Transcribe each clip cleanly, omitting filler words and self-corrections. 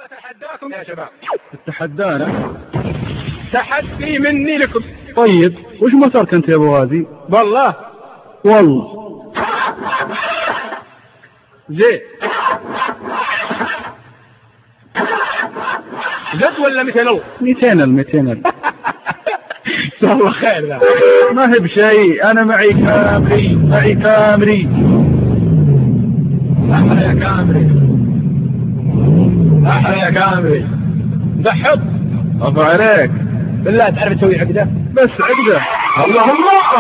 أتحداكم يا شباب. تتحدانا؟ تحدي مني لكم. طيب وش مسارك أنت يا أبو غازي؟ والله زين زد ولا 200 والله خير ذا. ما هي بشيء، أنا معي كامري. أحلى يا كامري ضحط أبو عليك بالله. تعرف تسوي عقدة؟ بس عقدة. الله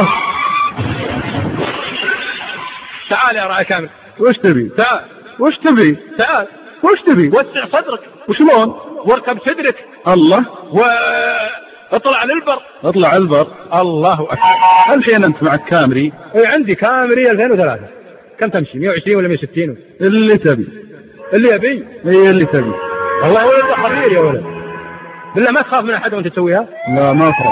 تعال يا رأي كامل. وش تبي؟ تعال وش تبي؟ تعال وش تبي؟ وسع صدرك. وشلون؟ واركب صدرك. الله. واطلع للبر. اطلع البر. الله أكبر. الحين أنت معك كامري؟ اي عندي كامري 2003. كم تمشي؟ 120 ولا 160؟ اللي تبي. اللي يبي. اي اللي تبي. والله يا ولد خبير يا ولد. بالله ما تخاف من أحد وأنت تسويها؟ لا ما أخاف.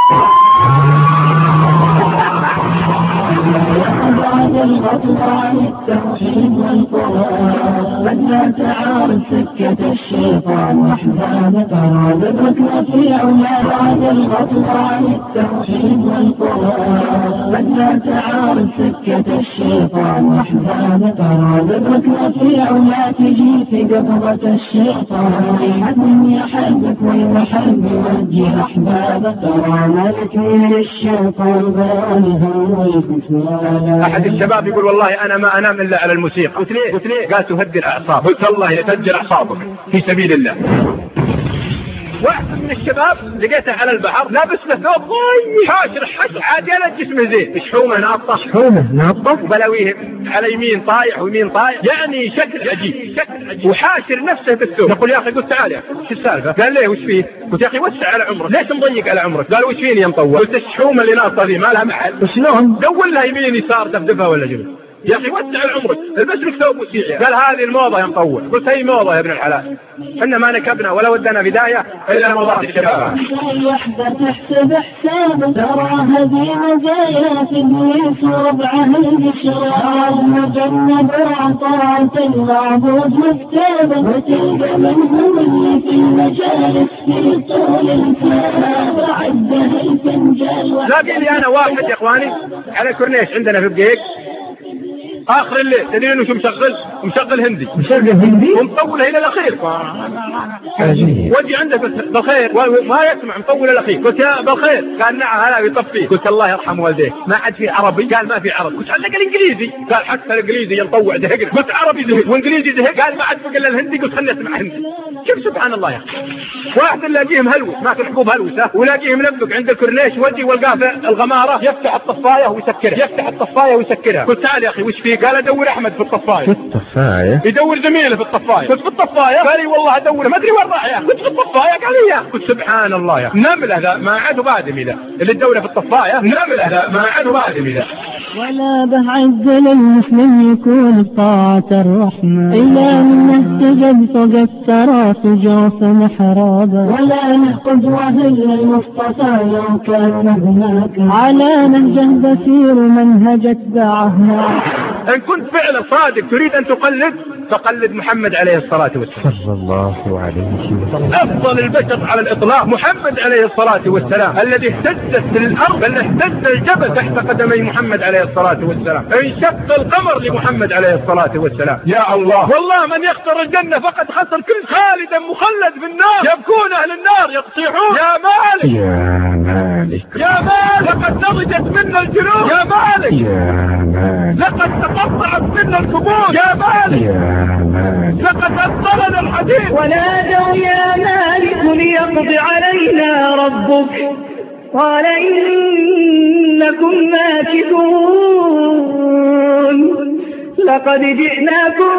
الأطلال التوحيد والقرآن بدنا تعارف سكة الشيطان وأحزاب ترى بالركن في علا بعد الأطلال التوحيد والقرآن بدنا تعارف سكة الشيطان وأحزاب ترى بالركن في علا تجي في قبضة الشيطان حد يحبك ويحب يوجه أحباب ترى ملك من الشيطان بالهم ويكفي. أحد الشباب يقول والله أنا ما أنام إلا على الموسيقى. قلت ليه؟ قال تهدي الأعصاب. قلت الله يتهجر أعصابك في سبيل الله. واحد من الشباب لقيته على البحر لابس له ثوب ضيق حاشر عادية جسمه زين، شحومه ناطة وبلاويه على يمين طايح ويمين طايح، يعني شكل عجيب وحاشر نفسه بالثوب. نقول يا أخي قلت تعال يا أخي شو السالفة؟ قال ليه وش فيه؟ قلت يا أخي وسع على عمرك، ليش مضيق على عمرك؟ قال وش فيني يا مطول؟ قلت الشحومة اللي ناطة ذي ما لها محل. وشلون؟ دول لها يمين يسار دفدفها ولا جنب. يا أخي وسع عمرك، البس لك ثوب وسيع. قال هذه الموضة يا مطول. قلت هي موضة يا ابن الحلال، إحنا ما نكبنا ولا ودنا بداية إلا موضات الشباب. وحدة تحسب حساب ترى هذه مزايا في إبليس وربعه البشرى المجنب عطاة المعبود مكتابا وتلقى منهم اللي في المجالس في طول الكلام عده الفنجال. لاقي لي أنا واحد يا إخواني على كورنيش عندنا في بقيق آخر الليل، تدرين وش مشغل هندي ومطول إلى الأخير. وجي عندك بالخير وما يسمع مطول الأخير. قلت يا بالخير. قال نعم هلا يطفيه. قلت الله يرحم والديك ما عاد في عربي؟ قال ما في عربي. قلت عندك الإنجليزي؟ قال حتى الإنجليزي ينطوع زهقنا. قلت عربي زهق وإنجليزي زهق. قال ما عاد بقى إلا الهندي. قلت خلنا نسمع هندي. شوف سبحان الله يا أخي. واحد نلاقيه مهلوس ما تلحقوه بهلوسة ولاقيه منبق عند الكورنيش وجي والقاه في الغمارة يفتح الطفاية ويسكرها. قلت تعال يا أخي وش فيه؟ قال أدور أحمد في الطفاية. يدور زميله في الطفاية. قلت في الطفاية؟ قال لي والله أدور ما أدري وين راح يا أخي. قلت في الطفاية؟ قال لي يا. قلت سبحان الله يا أخي. نملة ذا ما عاد بادم ذا اللي تدور في الطفاية. نملة ذا ما عاد بادم ذا. ولا بعز للمسلم يكون بطاعة الرحمن إلا من اهتدى فوق الثرى في جوف محرابا ولا نحقد وهل المصطفى لو كان هناك على نهج بسير منهج اتبعه. إن كنت فعلا صادق تريد أن فقلد محمد عليه الصلاة والسلام صلى الله عليه وسلم. أفضل البشر على الإطلاق محمد عليه الصلاة والسلام الذي اهتزت الأرض بل اهتز الجبل تحت قدمي محمد عليه الصلاة والسلام. انشق القمر لمحمد عليه الصلاة والسلام. يا الله والله من يختار الجنة فقد خسر كل خالدا مخلد في النار. يبكون أهل النار يقصيحون يا مالك لقد نضجت منا الجلود يا مالك لقد تقطعت منا الكبود يا مالك لقد أبطلنا الحديث. ونادوا يا مالك ليقضي علينا ربك قال إنكم ماكثون لقد جئناكم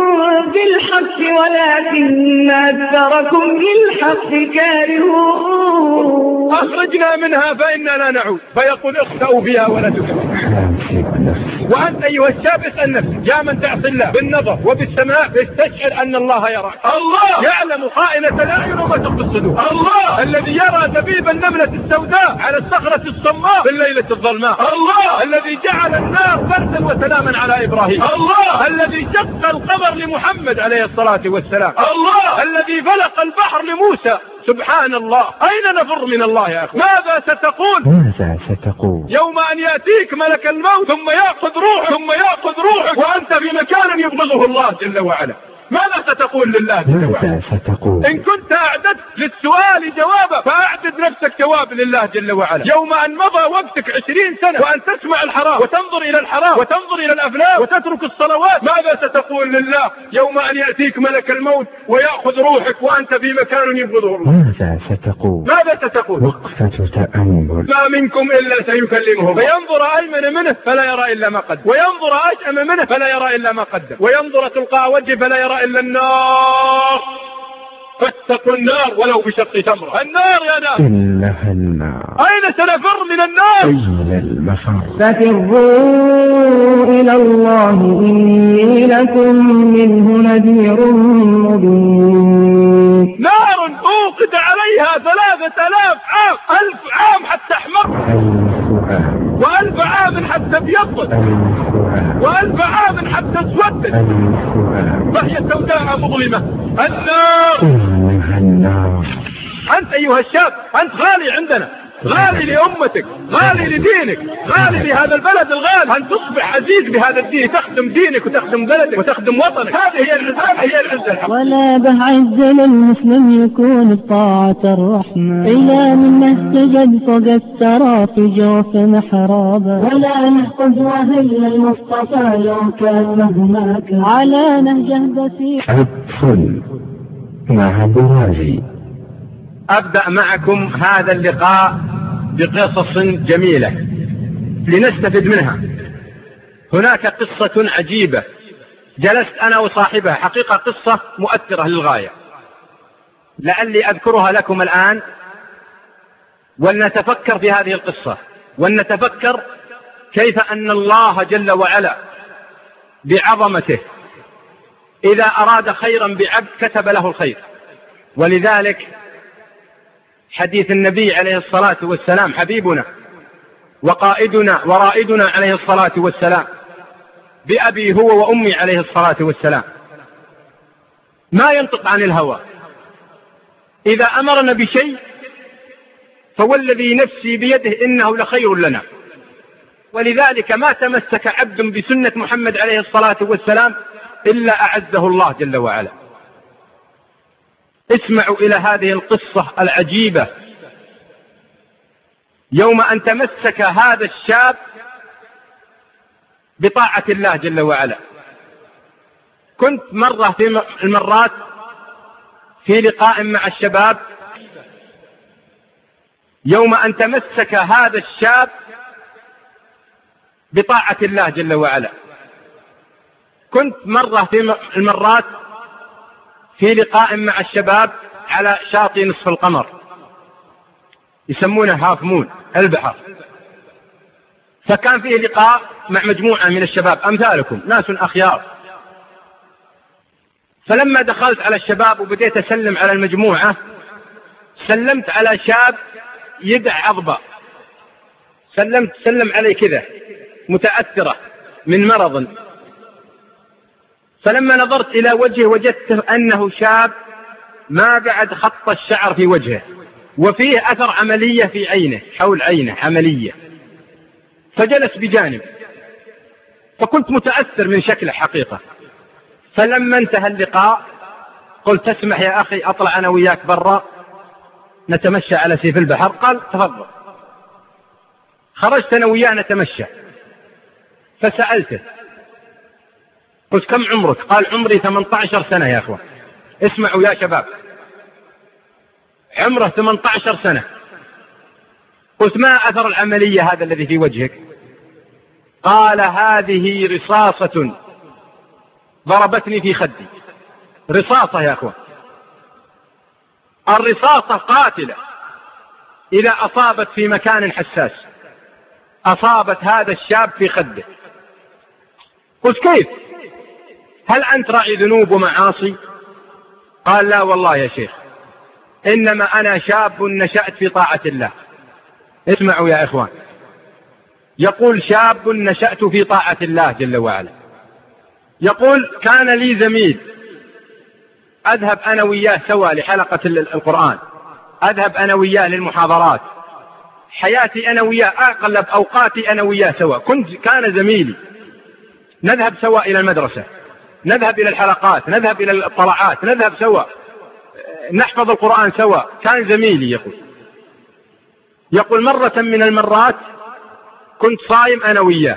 بالحق ولكن أكثركم للحق كارهون. أخرجنا منها فإنا لا نعود، فيقول اخسأوا فيها ولا تكلموا. وأنت أيها الشاب اسأل نفسك، يا من تعصي الله بالنظر وبالسماع تستشعر أن الله يراك. الله يعلم خائنة الأعين وما تخفي الصدور. الله الذي يرى دبيب النملة السوداء على الصخرة الصماء في الليلة الظلماء. الله الذي جعل النار بردا وسلاما على إبراهيم. الله الذي شق القمر لمحمد عليه الصلاة والسلام. الله الذي فلق البحر لموسى. سبحان الله، أين نفر من الله يا أخي؟ ماذا ستقول يوم أن يأتيك ملك الموت ثم يأخذ روحك وأنت في مكان يبغضه الله جل وعلا؟ ماذا ستقول لله جل وعلا؟ إن كنت أعددت للسؤال جوابا فأعدد نفسك جواب لله جل وعلا. يوم أن مضى وقتك 20 سنة وأن تسمع الحرام وتنظر إلى الحرام وتنظر إلى الأفلام وتترك الصلوات، ماذا ستقول لله يوم أن يأتيك ملك الموت ويأخذ روحك وأنت في مكان يبغضه الله؟ ماذا ستقول؟ وقفة تأمل. ما منكم إلا سيكلمهم فينظر أيمن منه فلا يرى إلا ما قدم، وينظر أشأم منه فلا يرى إلا ما قدم، وينظر تلقاء وجهه فلا يرى إلا النار. فاتقوا النار ولو بشق تمرة. النار يا ناس، إنها النار. أين سنفر من النار؟ أين المفر؟ ففروا إلى الله إني لكم منه نذير مبين. نار أوقد عليها 3000 عام، 1000 عام حتى احمر، 1000 عام حتى ابيضت، 1000 عام حتى اسودت، فهي سوداء مظلمة. النار. أنت أيها الشاب، أنت غالي عندنا، غالي لأمتك، غالي لدينك، غالي لهذا البلد الغالي. أن تصبح عزيز بهذا الدين، تخدم دينك وتخدم بلدك وتخدم وطنك. هذه هي العزة. ولا بعز للمسلم يكون بطاعة الرحمن إلا من نهتجد فوق الثرى في جوف محرابه. ولا نحفظ وهل المصطفى لو كان مهما كان على نهجه بسيط. أدخل مع برازي. أبدأ معكم هذا اللقاء بقصص جميلة لنستفد منها. هناك قصة عجيبة جلست أنا وصاحبها، حقيقة قصة مؤثرة للغاية، لعلي أذكرها لكم الآن ولنتفكر في هذه القصة، ولنتفكر كيف أن الله جل وعلا بعظمته إذا أراد خيرا بعبد كتب له الخير. ولذلك حديث النبي عليه الصلاة والسلام حبيبنا وقائدنا ورائدنا عليه الصلاة والسلام بأبي هو وأمي عليه الصلاة والسلام، ما ينطق عن الهوى، إذا أمرنا بشيء فوالذي نفسي بيده إنه لخير لنا. ولذلك ما تمسك عبد بسنة محمد عليه الصلاة والسلام إلا أعزه الله جل وعلا. اسمعوا إلى هذه القصة العجيبة. يوم أن تمسك هذا الشاب بطاعة الله جل وعلا. كنت مرة في المرات في لقاء مع الشباب، يوم أن تمسك هذا الشاب بطاعة الله جل وعلا. كنت مرة في المرات في لقاء مع الشباب على شاطئ نصف القمر، يسمونه هاف مون البحر. فكان فيه لقاء مع مجموعة من الشباب أمثالكم، ناس أخيار. فلما دخلت على الشباب وبديت أسلم على المجموعة، سلمت على شاب يدع عضبة، سلم عليه كذا متأثرة من مرض. فلما نظرت إلى وجهه وجدت أنه شاب ما قعد خط الشعر في وجهه، وفيه أثر عملية في عينه، حول عينه عملية. فجلس بجانب، فكنت متأثر من شكله حقيقة. فلما انتهى اللقاء قلت تسمح يا أخي أطلع أنا وياك برا نتمشى على سيف البحر؟ قال تفضل. خرجت أنا وياه نتمشى، فسألته قلت كم عمرك؟ قال عمري 18 سنة يا أخوة. اسمعوا يا شباب، عمره 18 سنة. قلت ما أثر العملية هذا الذي في وجهك؟ قال هذه رصاصة ضربتني في خدي. رصاصة يا أخوة، الرصاصة قاتلة. إذا أصابت في مكان حساس، أصابت هذا الشاب في خده. قلت كيف؟ هل أنت راعي ذنوب ومعاصي؟ قال لا والله يا شيخ، إنما أنا شاب نشأت في طاعة الله. اسمعوا يا إخوان، يقول شاب نشأت في طاعة الله جل وعلا. يقول كان لي زميل أذهب أنا وياه سوا لحلقة القرآن، أذهب أنا وياه للمحاضرات، حياتي أنا وياه، أغلب أوقاتي أنا وياه سوا، كان زميلي، نذهب سوا إلى المدرسة، نذهب إلى الحلقات، نذهب إلى الطلعات، نذهب سوا، نحفظ القرآن سوا، كان زميلي. يقول مرة من المرات كنت صايم أنا وياه.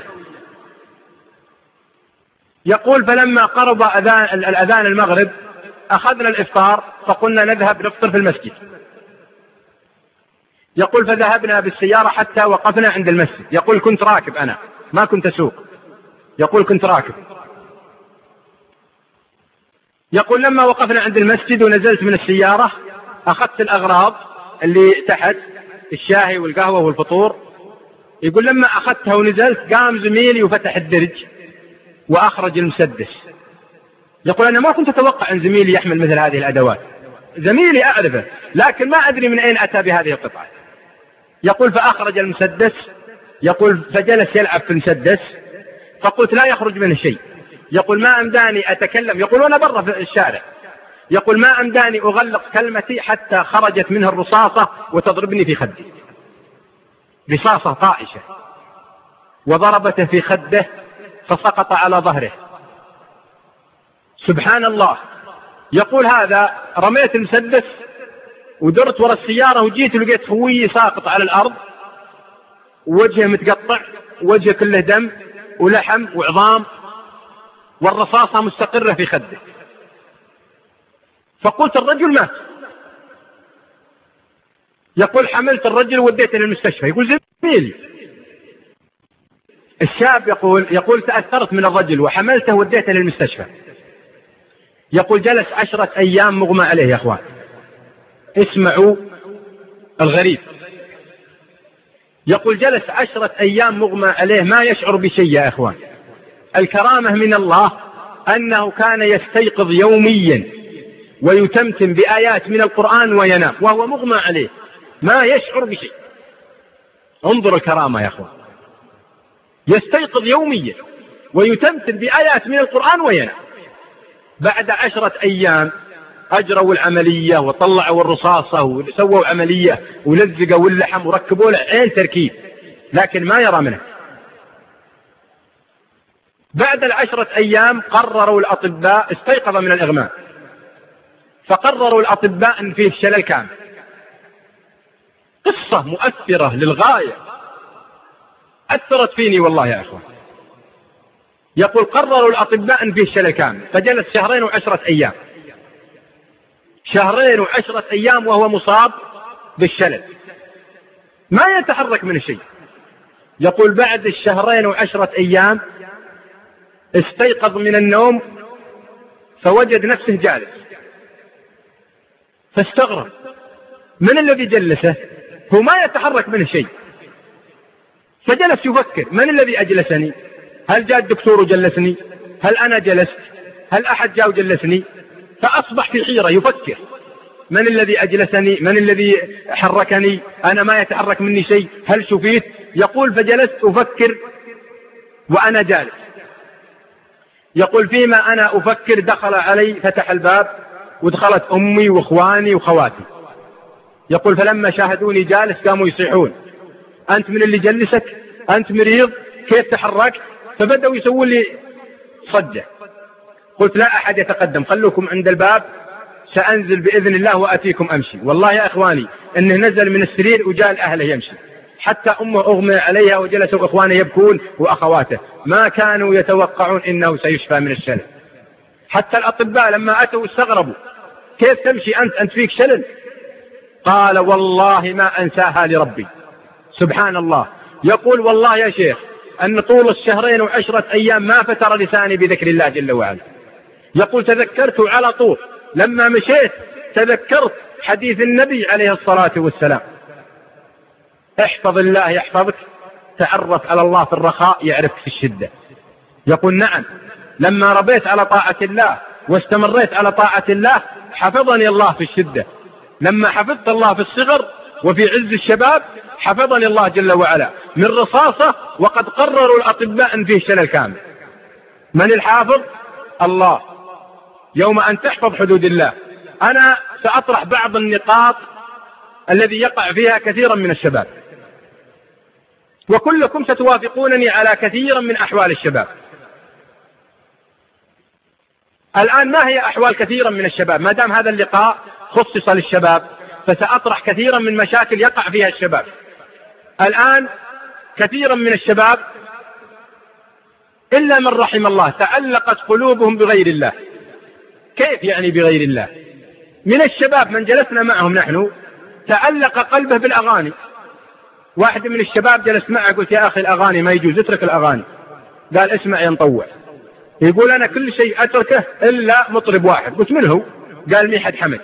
يقول فلما قرب الأذان المغرب أخذنا الإفطار فقلنا نذهب نفطر في المسجد. يقول فذهبنا بالسيارة حتى وقفنا عند المسجد. يقول كنت راكب، أنا ما كنت أسوق، يقول كنت راكب. يقول لما وقفنا عند المسجد ونزلت من السيارة أخذت الأغراض اللي تحت، الشاهي والقهوة والفطور. يقول لما أخذتها ونزلت قام زميلي وفتح الدرج وأخرج المسدس. يقول أنا ما كنت أتوقع أن زميلي يحمل مثل هذه الأدوات، زميلي أعرفه لكن ما أدري من أين أتى بهذه القطعة. يقول فأخرج المسدس. يقول فجلس يلعب في المسدس، فقلت لا يخرج منه شيء. يقول ما أمداني أتكلم، يقول وأنا برا في الشارع، يقول ما أمداني أغلق كلمتي حتى خرجت منه الرصاصة وتضربني في خدي، رصاصة طائشة وضربته في خده فسقط على ظهره. سبحان الله. يقول هذا رميت المسدس ودرت وراء السيارة وجيت لقيت خويي ساقط على الأرض، وجهه متقطع، وجهه كله دم ولحم وعظام، والرصاصة مستقرة في خده. فقلت الرجل مات. يقول حملت الرجل ووديته للمستشفى. يقول زميلي الشاب يقول تأثرت من الرجل وحملته ووديته للمستشفى. يقول جلس 10 أيام مغمى عليه. يا أخوان اسمعوا الغريب، يقول جلس 10 أيام مغمى عليه ما يشعر بشيء. يا أخوان الكرامة من الله أنه كان يستيقظ يوميا ويتمتم بآيات من القرآن وينام وهو مغمى عليه ما يشعر بشيء. انظر الكرامة يا أخوان، يستيقظ يوميا ويتمتم بآيات من القرآن وينام. بعد 10 أيام أجروا العملية وطلعوا الرصاصة وسووا عملية ولزقوا اللحم وركبوا له عين تركيب، لكن ما يرى منه. بعد 10 أيام قرروا الأطباء، استيقظ من الإغماء، فقرروا الأطباء أن فيه شلل كامل. قصة مؤثرة للغاية، أثرت فيني والله يا أخوان. يقول قرروا الأطباء أن فيه شلل كامل، فجلس 2 و10 أيام، 2 و10 أيام وهو مصاب بالشلل ما يتحرك من شيء. يقول بعد 2 و10 أيام استيقظ من النوم فوجد نفسه جالس، فاستغرب من الذي جلسه، هو ما يتحرك منه شيء. فجلس يفكر من الذي أجلسني، هل جاء الدكتور وجلسني، هل أنا جلست، هل أحد جاء وجلسني. فأصبح في حيرة يفكر من الذي أجلسني، من الذي حركني، أنا ما يتحرك مني شيء، هل شفيت. يقول فجلست أفكر وأنا جالس. يقول فيما أنا أفكر دخل علي، فتح الباب ودخلت أمي وإخواني وخواتي. يقول فلما شاهدوني جالس قاموا يصيحون أنت من اللي جلسك، أنت مريض، كيف تحركت. فبدأوا يسوون لي صجة. قلت لا أحد يتقدم، خلوكم عند الباب، سأنزل بإذن الله وأتيكم أمشي. والله يا إخواني إنه نزل من السرير وجاء الأهل يمشي، حتى أمه أغمى عليها وجلسوا إخوانه يبكون وأخواته، ما كانوا يتوقعون إنه سيشفى من الشلل. حتى الأطباء لما أتوا استغربوا كيف تمشي أنت فيك شلل. قال والله ما أنساها لربي. سبحان الله. يقول والله يا شيخ أن طول 2 و10 أيام ما فتر لساني بذكر الله جل وعلا. يقول تذكرت على طول لما مشيت، تذكرت حديث النبي عليه الصلاة والسلام احفظ الله يحفظك، تعرف على الله في الرخاء يعرفك في الشدة. يقول نعم، لما ربيت على طاعة الله واستمريت على طاعة الله حفظني الله في الشدة. لما حفظت الله في الصغر وفي عز الشباب حفظني الله جل وعلا من رصاصة وقد قرروا الأطباء أن فيه شلل كامل. من الحافظ؟ الله. يوم أن تحفظ حدود الله. أنا سأطرح بعض النقاط الذي يقع فيها كثيرا من الشباب، وكلكم ستوافقونني على كثيرا من أحوال الشباب. الآن ما هي أحوال كثيرا من الشباب؟ ما دام هذا اللقاء خصص للشباب فسأطرح كثيرا من مشاكل يقع فيها الشباب. الآن كثيرا من الشباب إلا من رحم الله تعلقت قلوبهم بغير الله. كيف يعني بغير الله؟ من الشباب من جلسنا معهم نحن تعلق قلبه بالأغاني. واحد من الشباب جلس معه قلت يا أخي الأغاني ما يجوز، اترك الأغاني. قال اسمع ينطوع. يقول أنا كل شيء أتركه إلا مطرب واحد. قلت من هو؟ قال ميحد حمد.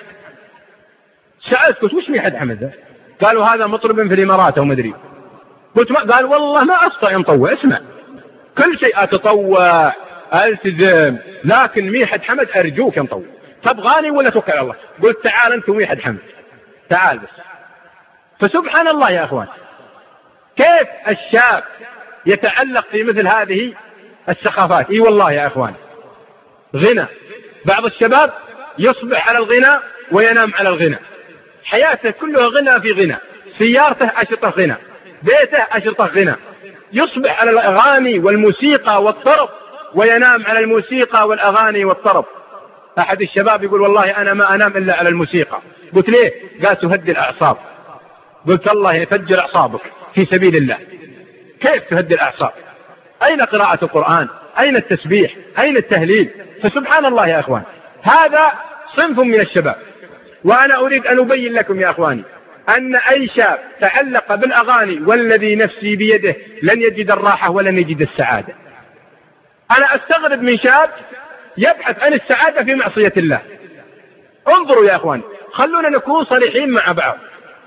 سألت قلت وش ميحد حمد ده؟ قالوا هذا مطرب في الإمارات وما أدري. قلت ما، قال والله ما أستطيع ينطوع. اسمع كل شيء أتطوع ألتزم، لكن ميحد حمد أرجوك ينطوع. تبغاني ولا توكل على الله؟ قلت تعال أنت وميحد حمد، تعال بس. فسبحان الله يا أخوان، كيف الشاب يتعلق في مثل هذه السخافات. اي والله يا اخوان، غنى. بعض الشباب يصبح على الغنى وينام على الغنى، حياته كلها غنى في غنى، سيارته أشرطة غنى، بيته أشرطة غنى، يصبح على الأغاني والموسيقى والطرب وينام على الموسيقى والأغاني والطرب. أحد الشباب يقول والله أنا ما أنام إلا على الموسيقى. قلت ليه؟ قال تهدي الأعصاب. قلت الله يفجر أعصابك في سبيل الله. كيف تهدي الأعصاب؟ أين قراءة القرآن؟ أين التسبيح؟ أين التهليل؟ فسبحان الله يا أخوان، هذا صنف من الشباب. وأنا أريد أن أبين لكم يا أخواني أن أي شاب تعلق بالأغاني والذي نفسي بيده لن يجد الراحة ولن يجد السعادة. أنا أستغرب من شاب يبحث عن السعادة في معصية الله. انظروا يا أخواني، خلونا نكون صريحين مع بعض.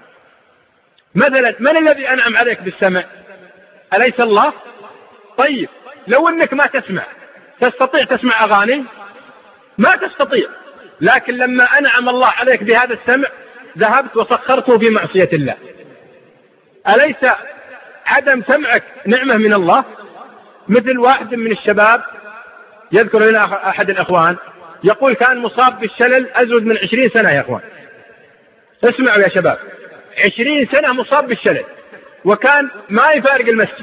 مثلا من الذي أنعم عليك بالسمع؟ أليس الله؟ طيب لو أنك ما تسمع تستطيع تسمع أغاني؟ ما تستطيع. لكن لما أنعم الله عليك بهذا السمع ذهبت وسخرته في معصية الله. أليس عدم سمعك نعمة من الله؟ مثل واحد من الشباب يذكر لنا أحد الأخوان يقول كان مصاب بالشلل أزود من 20 سنة يا أخوان. اسمعوا يا شباب، 20 سنة مصاب بالشلل، وكان ما يفارق المسجد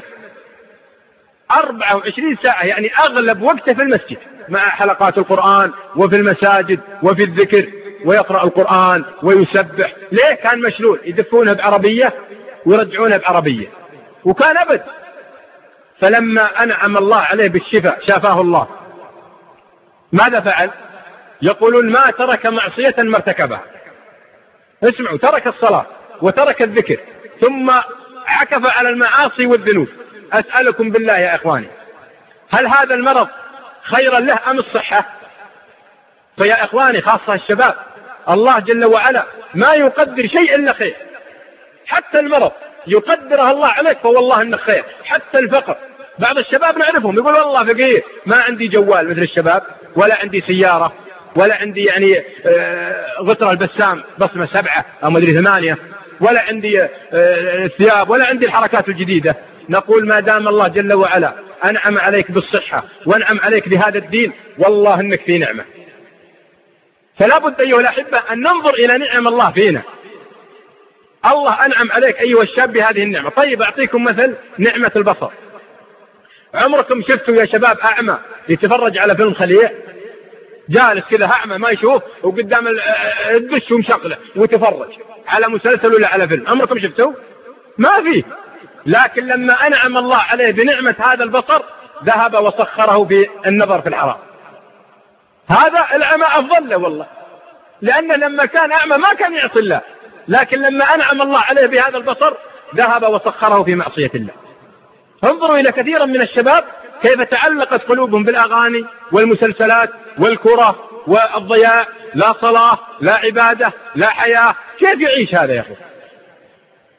24 ساعة، يعني أغلب وقته في المسجد مع حلقات القرآن وفي المساجد وفي الذكر، ويقرأ القرآن ويسبح. ليه؟ كان مشلول، يدفونه بعربية ويرجعونه بعربية، وكان أبد. فلما أنعم الله عليه بالشفاء شافاه الله، ماذا فعل؟ يقولون ما ترك معصية ما ارتكبها. اسمعوا، ترك الصلاة وترك الذكر ثم عكف على المعاصي والذنوب. أسألكم بالله يا إخواني، هل هذا المرض خيرا له أم الصحة؟ فيا إخواني خاصة الشباب، الله جل وعلا ما يقدر شيء إلا خير. حتى المرض يقدره الله عليك فوالله إنه خير. حتى الفقر، بعض الشباب نعرفهم يقول والله فقير، ما عندي جوال مثل الشباب، ولا عندي سيارة، ولا عندي يعني غطرة البسام بصمة 7 أو مدري 8، ولا عندي ثياب، ولا عندي الحركات الجديدة. نقول ما دام الله جل وعلا أنعم عليك بالصحة وأنعم عليك بهذا الدين والله إنك في نعمة. فلا بد أيها الأحبة أن ننظر إلى نعم الله فينا. الله أنعم عليك أيها الشاب بهذه النعمة. طيب أعطيكم مثل نعمة البصر. عمركم شفتوا يا شباب أعمى يتفرج على فيلم خليع؟ جالس كذا أعمى ما يشوف وقدام الدش ومشغله ويتفرج على مسلسل ولا على فيلم. عمركم شفتوا؟ ما فيه. لكن لما أنعم الله عليه بنعمة هذا البصر ذهب وسخره في النظر في الحرام. هذا الأعمى أفضل له والله، لأنه لما كان أعمى ما كان يعصي الله، لكن لما أنعم الله عليه بهذا البصر ذهب وسخره في معصية الله. انظروا إلى كثيرا من الشباب كيف تعلقت قلوبهم بالأغاني والمسلسلات والكرة والضياع، لا صلاة لا عبادة لا حياة. كيف يعيش هذا يا أخي؟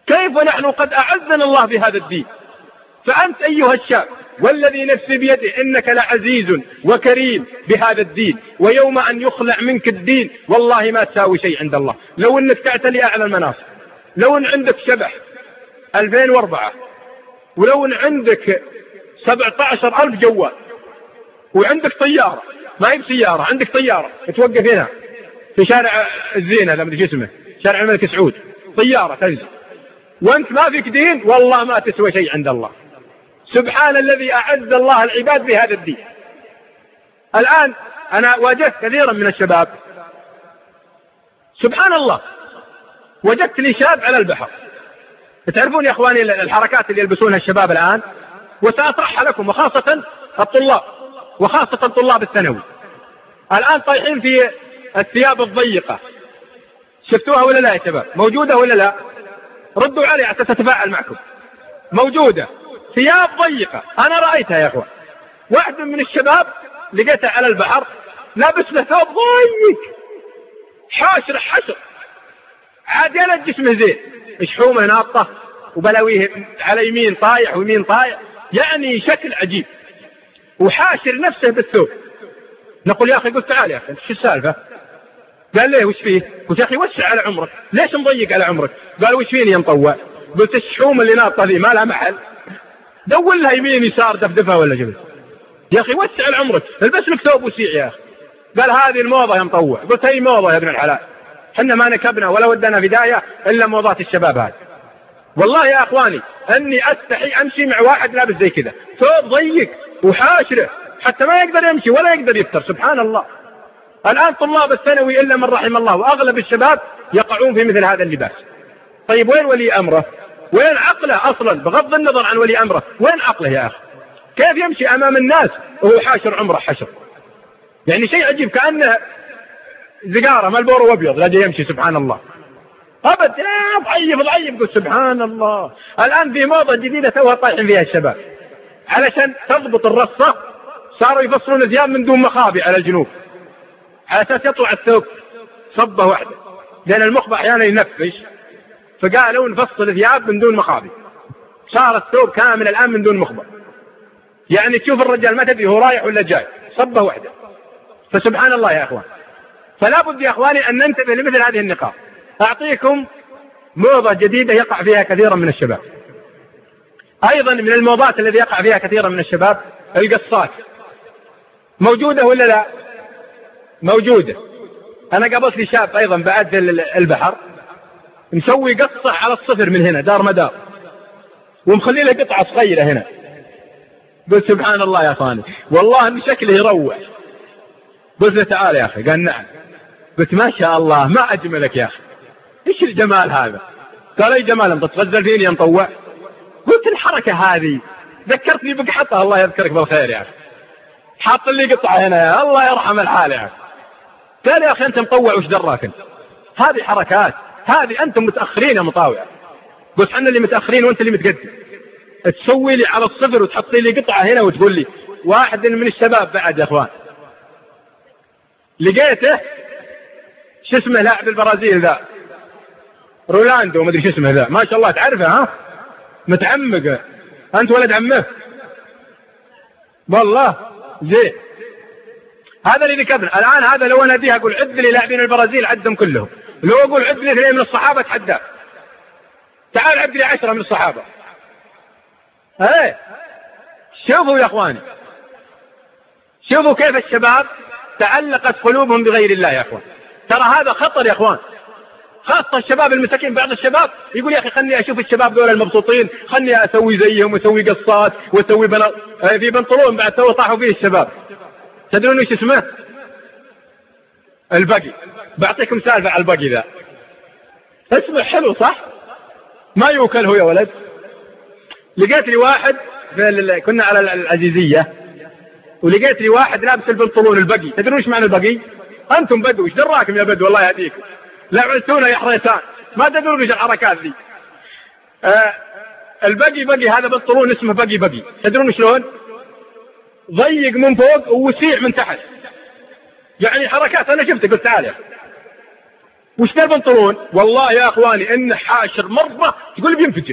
كيف نحن قد أعزنا الله بهذا الدين؟ فأنت أيها الشاب والذي نفسي بيده إنك لعزيز وكريم بهذا الدين، ويوم أن يخلع منك الدين والله ما تساوي شيء عند الله. لو أنك تعتلي أعلى المناصب، لو أن عندك شبح 2004، ولو أن عندك 17,000 جوال، وعندك طيارة، ما هي بسيارة، عندك طيارة توقف هنا في شارع الزينة، لا مدري اسمه، شارع الملك سعود، طيارة تنزل، وأنت ما فيك دين، والله ما تسوى شيء عند الله. سبحان الذي أعز الله العباد بهذا الدين. الآن أنا واجهت كثيرا من الشباب، سبحان الله، وجدت لي شاب على البحر. تعرفون يا أخواني الحركات اللي يلبسونها الشباب الآن، وسأطرحها لكم، وخاصة الطلاب، وخاصة طلاب الثانوي الآن طايحين في الثياب الضيقة. شفتوها ولا لا يا شباب؟ موجودة ولا لا؟ ردوا علي حتى تتفاعل معكم. موجودة ثياب ضيقة، أنا رأيتها يا أخوان. واحد من الشباب لقيته على البحر لابس له ثوب ضيق، حاشر حشر، عادلة جسمه زين، شحومه ناطة وبلاويه على يمين طايح ويمين طايح، يعني شكل عجيب، وحاشر نفسه بالثوب. نقول يا أخي، قلت تعال يا أخي شو السالفة؟ قال ليه وش فيه؟ قلت يا أخي وسع على عمرك، ليش مضيق على عمرك؟ قال وش فيني يا مطوع؟ قلت الشحوم اللي ناطة ذي ما لها محل، دول لها يمين يسار دفدفها ولا جبل. يا أخي وسع على عمرك، البس لك ثوب وسيع يا أخي. قال هذه الموضة يا مطوع. قلت هي موضة يا ابن الحلال، حنا ما نكبنا ولا ودنا بداية إلا موضات الشباب هذه. والله يا أخواني أني أستحي أمشي مع واحد لابس زي كذا، ثوب ضيق وحاشره حتى ما يقدر يمشي ولا يقدر يفتر. سبحان الله. الآن طلاب الثانوي إلا من رحم الله وأغلب الشباب يقعون في مثل هذا اللباس. طيب وين ولي أمره؟ وين عقله أصلا؟ بغض النظر عن ولي أمره، وين عقله يا أخي؟ كيف يمشي أمام الناس وهو حاشر عمره حشر؟ يعني شيء عجيب، كأنه زقارة ملبور وابيض لا يمشي. سبحان الله. أبد ضعيف. قلت سبحان الله. الآن في موضة جديدة توها طايحين فيها الشباب، علشان تضبط الرصة صاروا يفصلون الثياب من دون مخابئ على الجنوب، على أساس يطلع الثوب صبة واحدة، لأن المخبأ أحيانا ينفش، فقالوا نفصل الثياب من دون مخابئ. صار الثوب كامل الآن من دون مخبأ، يعني تشوف الرجال ما تدري هو رايح ولا جاي، صبة واحدة. فسبحان الله يا أخوان. فلا بد يا أخواني أن ننتبه لمثل هذه النقاط. أعطيكم موضة جديدة يقع فيها كثيرا من الشباب. أيضا من الموضات الذي يقع فيها كثيرا من الشباب القصات. موجودة ولا لا؟ موجودة. أنا قابلت لي شاب أيضا بعد البحر مسوي قصة على الصفر من هنا دار مدار، ومخلي له قطعة صغيرة هنا. قلت سبحان الله يا أخواني، والله أن شكله يروع. قلت له تعال يا أخي. قال نعم. قلت ما شاء الله، ما أجملك يا أخي، إيش الجمال هذا؟ قال أي جمال أنت تغزل فيني يا مطوع؟ قلت الحركة هذه ذكرتني بقحطها، الله يذكرك بالخير يا أخي، حاط لي قطعة هنا يا الله يرحم الحال يا أخي. قال يا أخي أنت مطوع وش دراك انت؟ هذه حركات، هذه أنتم متأخرين يا مطاوع. قلت حنا اللي متأخرين وأنت اللي متقدم. تسوي لي على الصفر وتحطي لي قطعة هنا وتقول لي. واحد من الشباب بعد يا أخوان لقيته شو اسمه لاعب البرازيل ذا رولاندو ما ادري شو اسمه ذا، ما شاء الله تعرفه ها، متعمق. أنت ولد عمه والله زين. هذا اللي ذكرنا الآن. هذا لو أناديه أقول عد لي لاعبين البرازيل عدهم كلهم، لو أقول عد لي 2 من الصحابة تحداه، تعال عد لي 10 من الصحابة. ايه شوفوا يا اخواني، شوفوا كيف الشباب تعلقت قلوبهم بغير الله يا اخوان. ترى هذا خطر يا اخوان، خاصة الشباب المساكين. بعض الشباب يقول يا اخي خلني اشوف الشباب دول المبسوطين، خلني اسوي زيهم واسوي قصات واسوي في بنطلون بعد تو طاحوا فيه الشباب. تدرون ايش اسمه؟ البقي. بعطيكم سالفة على البقي ذا، اسمه حلو صح؟ ما يوكل هو يا ولد. لقيت لي واحد كنا على العزيزية، ولقيت لي واحد لابس البنطلون البقي. تدرون ايش معنى البقي؟ انتم بدو ايش دراكم يا بدو الله يهديكم، لعبتونا يا حريتان ما تدرون ايش الحركات ذي. البقي هذا بنطلون اسمه بقي. تدرون شلون؟ ضيق من فوق ووسيع من تحت، يعني حركات. انا شفته قلت تعال يا اخي، وش ذا البنطلون؟ والله يا اخواني انه حاشر مرة تقول بينفجر،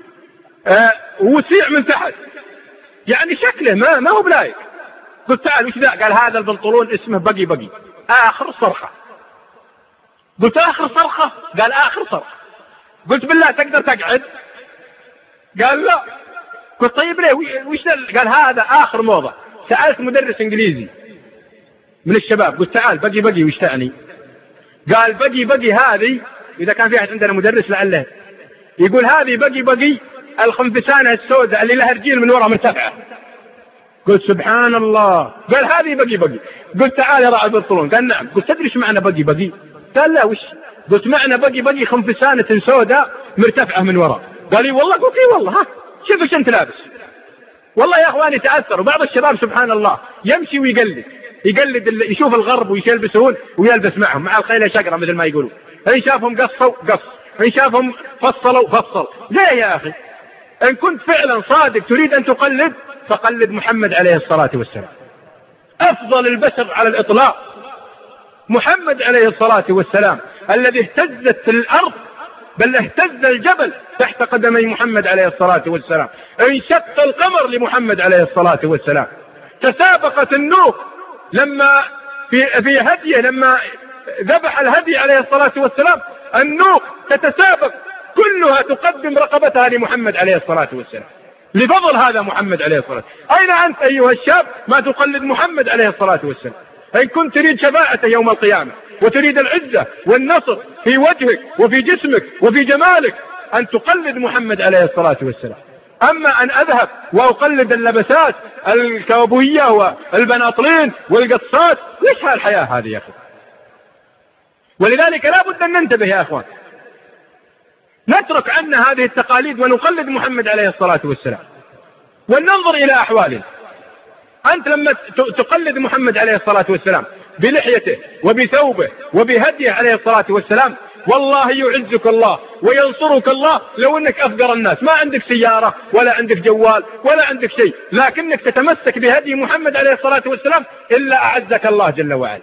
وسيع من تحت، يعني شكله ما هو بلايق. قلت تعال وش ذا؟ قال هذا البنطلون اسمه بقي آخر صرخة. قلت آخر صرخة؟ قال آخر صرخة. قلت بالله تقدر تقعد؟ قال لا. قلت طيب ليه وش ذا؟ قال هذا آخر موضة. سألت مدرس إنجليزي من الشباب، قلت تعال بقي وش تعني؟ قال بقي هذه، إذا كان في أحد عندنا مدرس لعله يقول هذه بقي الخنفسانة السوداء اللي لها رجيل من وراء مرتفعة. قلت سبحان الله. قال هذه بقي. قلت تعال يا راعي البنطلون. قال نعم. قلت تدري ايش معنى بقي؟ قال لا وش؟ قلت معنى بقي خنفسانة سوداء مرتفعة من وراء. قال لي والله. قلت اي والله. ها شوف ايش انت لابس. والله يا اخواني تأثر. وبعض الشباب سبحان الله يمشي ويقلد يشوف الغرب ويلبسون ويلبس معهم مع الخيل شقرة مثل ما يقولون. إن شافهم قصوا قص، إن شافهم فصلوا فصل. ليه يا أخي؟ إن كنت فعلا صادق تريد أن تقلد فقلد محمد عليه الصلاة والسلام، أفضل البشر على الإطلاق. محمد عليه الصلاة والسلام الذي اهتزت الأرض بل اهتز الجبل تحت قدمي محمد عليه الصلاة والسلام. انشق القمر لمحمد عليه الصلاة والسلام. تسابقت النوق لما في هديه، لما ذبح الهدي عليه الصلاة والسلام، النوق تتسابق كلها تقدم رقبتها لمحمد عليه الصلاة والسلام لفضل هذا محمد عليه الصلاة والسلام. أين أنت أيها الشاب ما تقلد محمد عليه الصلاة والسلام؟ إن كنت تريد شفاعته يوم القيامة وتريد العزة والنصر في وجهك وفي جسمك وفي جمالك أن تقلد محمد عليه الصلاة والسلام. أما أن أذهب وأقلد اللبسات الكاوبوية والبناطلين والقصات، ليش هالحياة هذه يا أخي؟ ولذلك لا بد أن ننتبه يا أخوان، نترك عنا هذه التقاليد ونقلد محمد عليه الصلاة والسلام وننظر إلى أحوالنا. أنت لما تقلد محمد عليه الصلاة والسلام بلحيته وبثوبه وبهديه عليه الصلاة والسلام، والله يعزك الله وينصرك الله لو أنك أفقر الناس، ما عندك سيارة ولا عندك جوال ولا عندك شيء، لكنك تتمسك بهدي محمد عليه الصلاة والسلام إلا أعزك الله جل وعلا.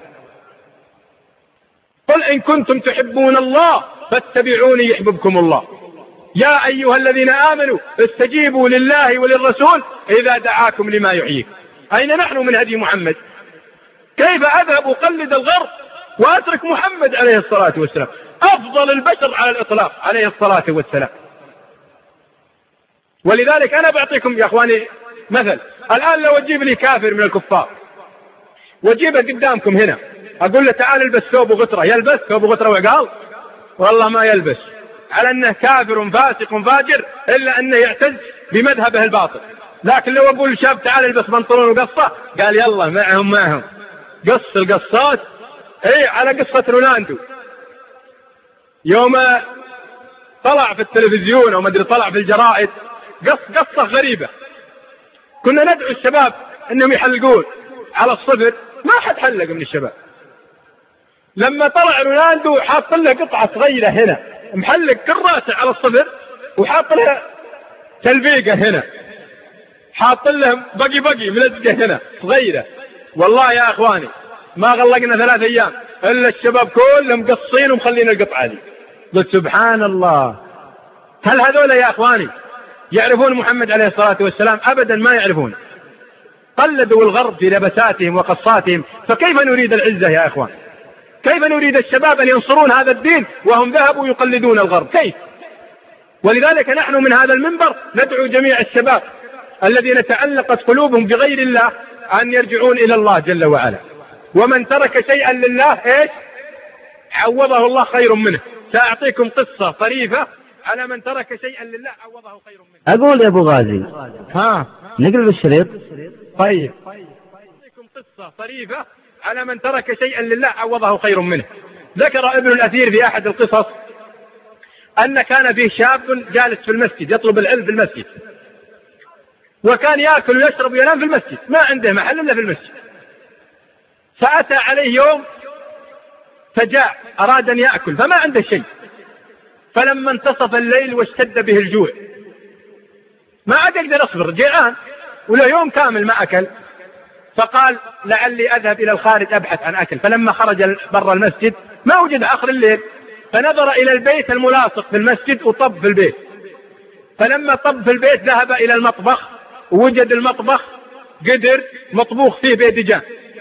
قل إن كنتم تحبون الله فاتبعوني يحببكم الله. يا أيها الذين آمنوا استجيبوا لله وللرسول إذا دعاكم لما يحييكم. أين نحن من هدي محمد؟ كيف أذهب أقلد الغرب وأترك محمد عليه الصلاة والسلام أفضل البشر على الإطلاق عليه الصلاة والسلام؟ ولذلك أنا بعطيكم يا أخواني مثل. الآن لو أجيب لي كافر من الكفار وأجيبه قدامكم هنا أقول له تعال البس ثوب غترة، يلبس ثوب غترة وعقال؟ والله ما يلبس، على أنه كافر فاسق فاجر إلا أنه يعتز بمذهبه الباطل. لكن لو أقول شاب تعال البس بنطلون وقصة، قال يلا معهم قص القصات. اي على قصة رونالدو يوم طلع في التلفزيون او ما ادري طلع في الجرائد قصة غريبة، كنا ندعو الشباب انهم يحلقون على الصفر، ما حد حلق من الشباب. لما طلع رونالدو حاط له قطعة صغيرة هنا، محلق كراسة على الصفر وحاط له تلفيقة هنا، حاط له بقي ملزقة هنا صغيرة. والله يا اخواني ما غلقنا 3 أيام إلا الشباب كلهم قصين ومخلين القطعة دي. قلت سبحان الله، هل هذول يا أخواني يعرفون محمد عليه الصلاة والسلام؟ أبدا ما يعرفون. قلدوا الغرب في لبساتهم وقصاتهم، فكيف نريد العزة يا أخوان؟ كيف نريد الشباب أن ينصرون هذا الدين وهم ذهبوا يقلدون الغرب؟ كيف؟ ولذلك نحن من هذا المنبر ندعو جميع الشباب الذين تعلقت قلوبهم بغير الله أن يرجعون إلى الله جل وعلا. ومن ترك شيئا لله ايش عوضه الله خير منه. سأعطيكم قصة طريفة على من ترك شيئا لله عوضه خير منه. أقول يا أبو غازي نقلب الشريط. طيب أعطيكم قصة طريفة على من ترك شيئا لله عوضه خير منه. ذكر ابن الأثير في أحد القصص أن كان فيه شاب جالس في المسجد يطلب العلم في المسجد، وكان يأكل ويشرب وينام في المسجد، ما عنده محل إلا في المسجد. فأتى عليه يوم فجاء أراد أن يأكل فما عنده شيء، فلما انتصف الليل واشتد به الجوع ما عاد يقدر أصبر، جيعان وله يوم كامل ما أكل، فقال لعلي أذهب إلى الخارج أبحث عن أكل. فلما خرج برا المسجد ما وجد آخر الليل، فنظر إلى البيت الملاصق في المسجد وطب في البيت. فلما طب في البيت ذهب إلى المطبخ ووجد المطبخ قدر مطبوخ فيه بيدجان،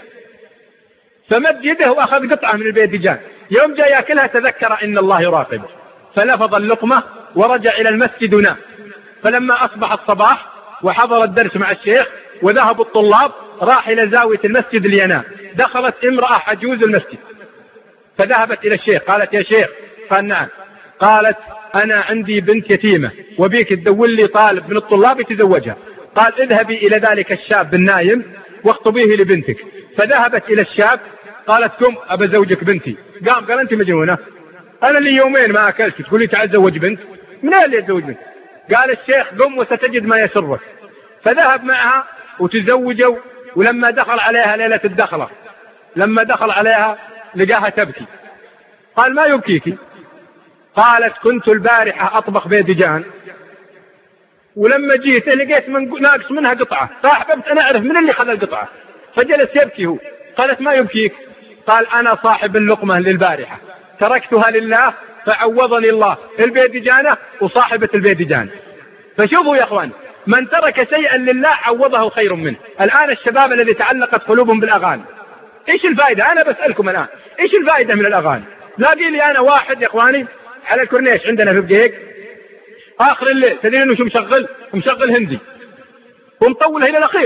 فمد يده وأخذ قطعة من البيدجان. يوم جاء يأكلها تذكر إن الله يراقبه، فلفظ اللقمة ورجع إلى المسجد ونام. فلما أصبح الصباح وحضر الدرس مع الشيخ وذهب الطلاب، راح إلى زاوية المسجد لينام. دخلت امرأة عجوز المسجد فذهبت إلى الشيخ، قالت يا شيخ. قال نعم. قالت أنا عندي بنت يتيمة وبيك تدور لي طالب من الطلاب يتزوجها. قال اذهبي إلى ذلك الشاب النايم واخطبيه لبنتك. فذهبت إلى الشاب، قالت قم أبى زوجك بنتي. قام قال أنت مجنونة، أنا لي يومين ما أكلت تقولي تعال زوج بنت، من اللي يتزوج بنت؟ قال الشيخ قم وستجد ما يسرك. فذهب معها وتزوجوا. ولما دخل عليها ليلة الدخلة، لما دخل عليها لقاها تبكي. قال ما يبكيك؟ قالت كنت البارحة أطبخ بيدجان ولما جيت لقيت ناقص منها قطعة، فأحببت أنا أعرف من اللي خذ القطعة، فجلس يبكي هو. قالت ما يبكيك؟ قال أنا صاحب اللقمة للبارحة تركتها لله فعوضني الله البيدجانة وصاحبة البيدجان. فشوفوا يا أخوان، من ترك شيئا لله عوضه خير منه. الآن الشباب الذي تعلقت قلوبهم بالأغاني، إيش الفائدة؟ أنا بسألكم الآن إيش الفائدة من الأغاني؟ لاقي لي أنا واحد يا إخواني على الكورنيش عندنا في بقيق آخر الليل، تدرين إنه شو مشغل؟ مشغل هندي ومطوله إلى الأخير،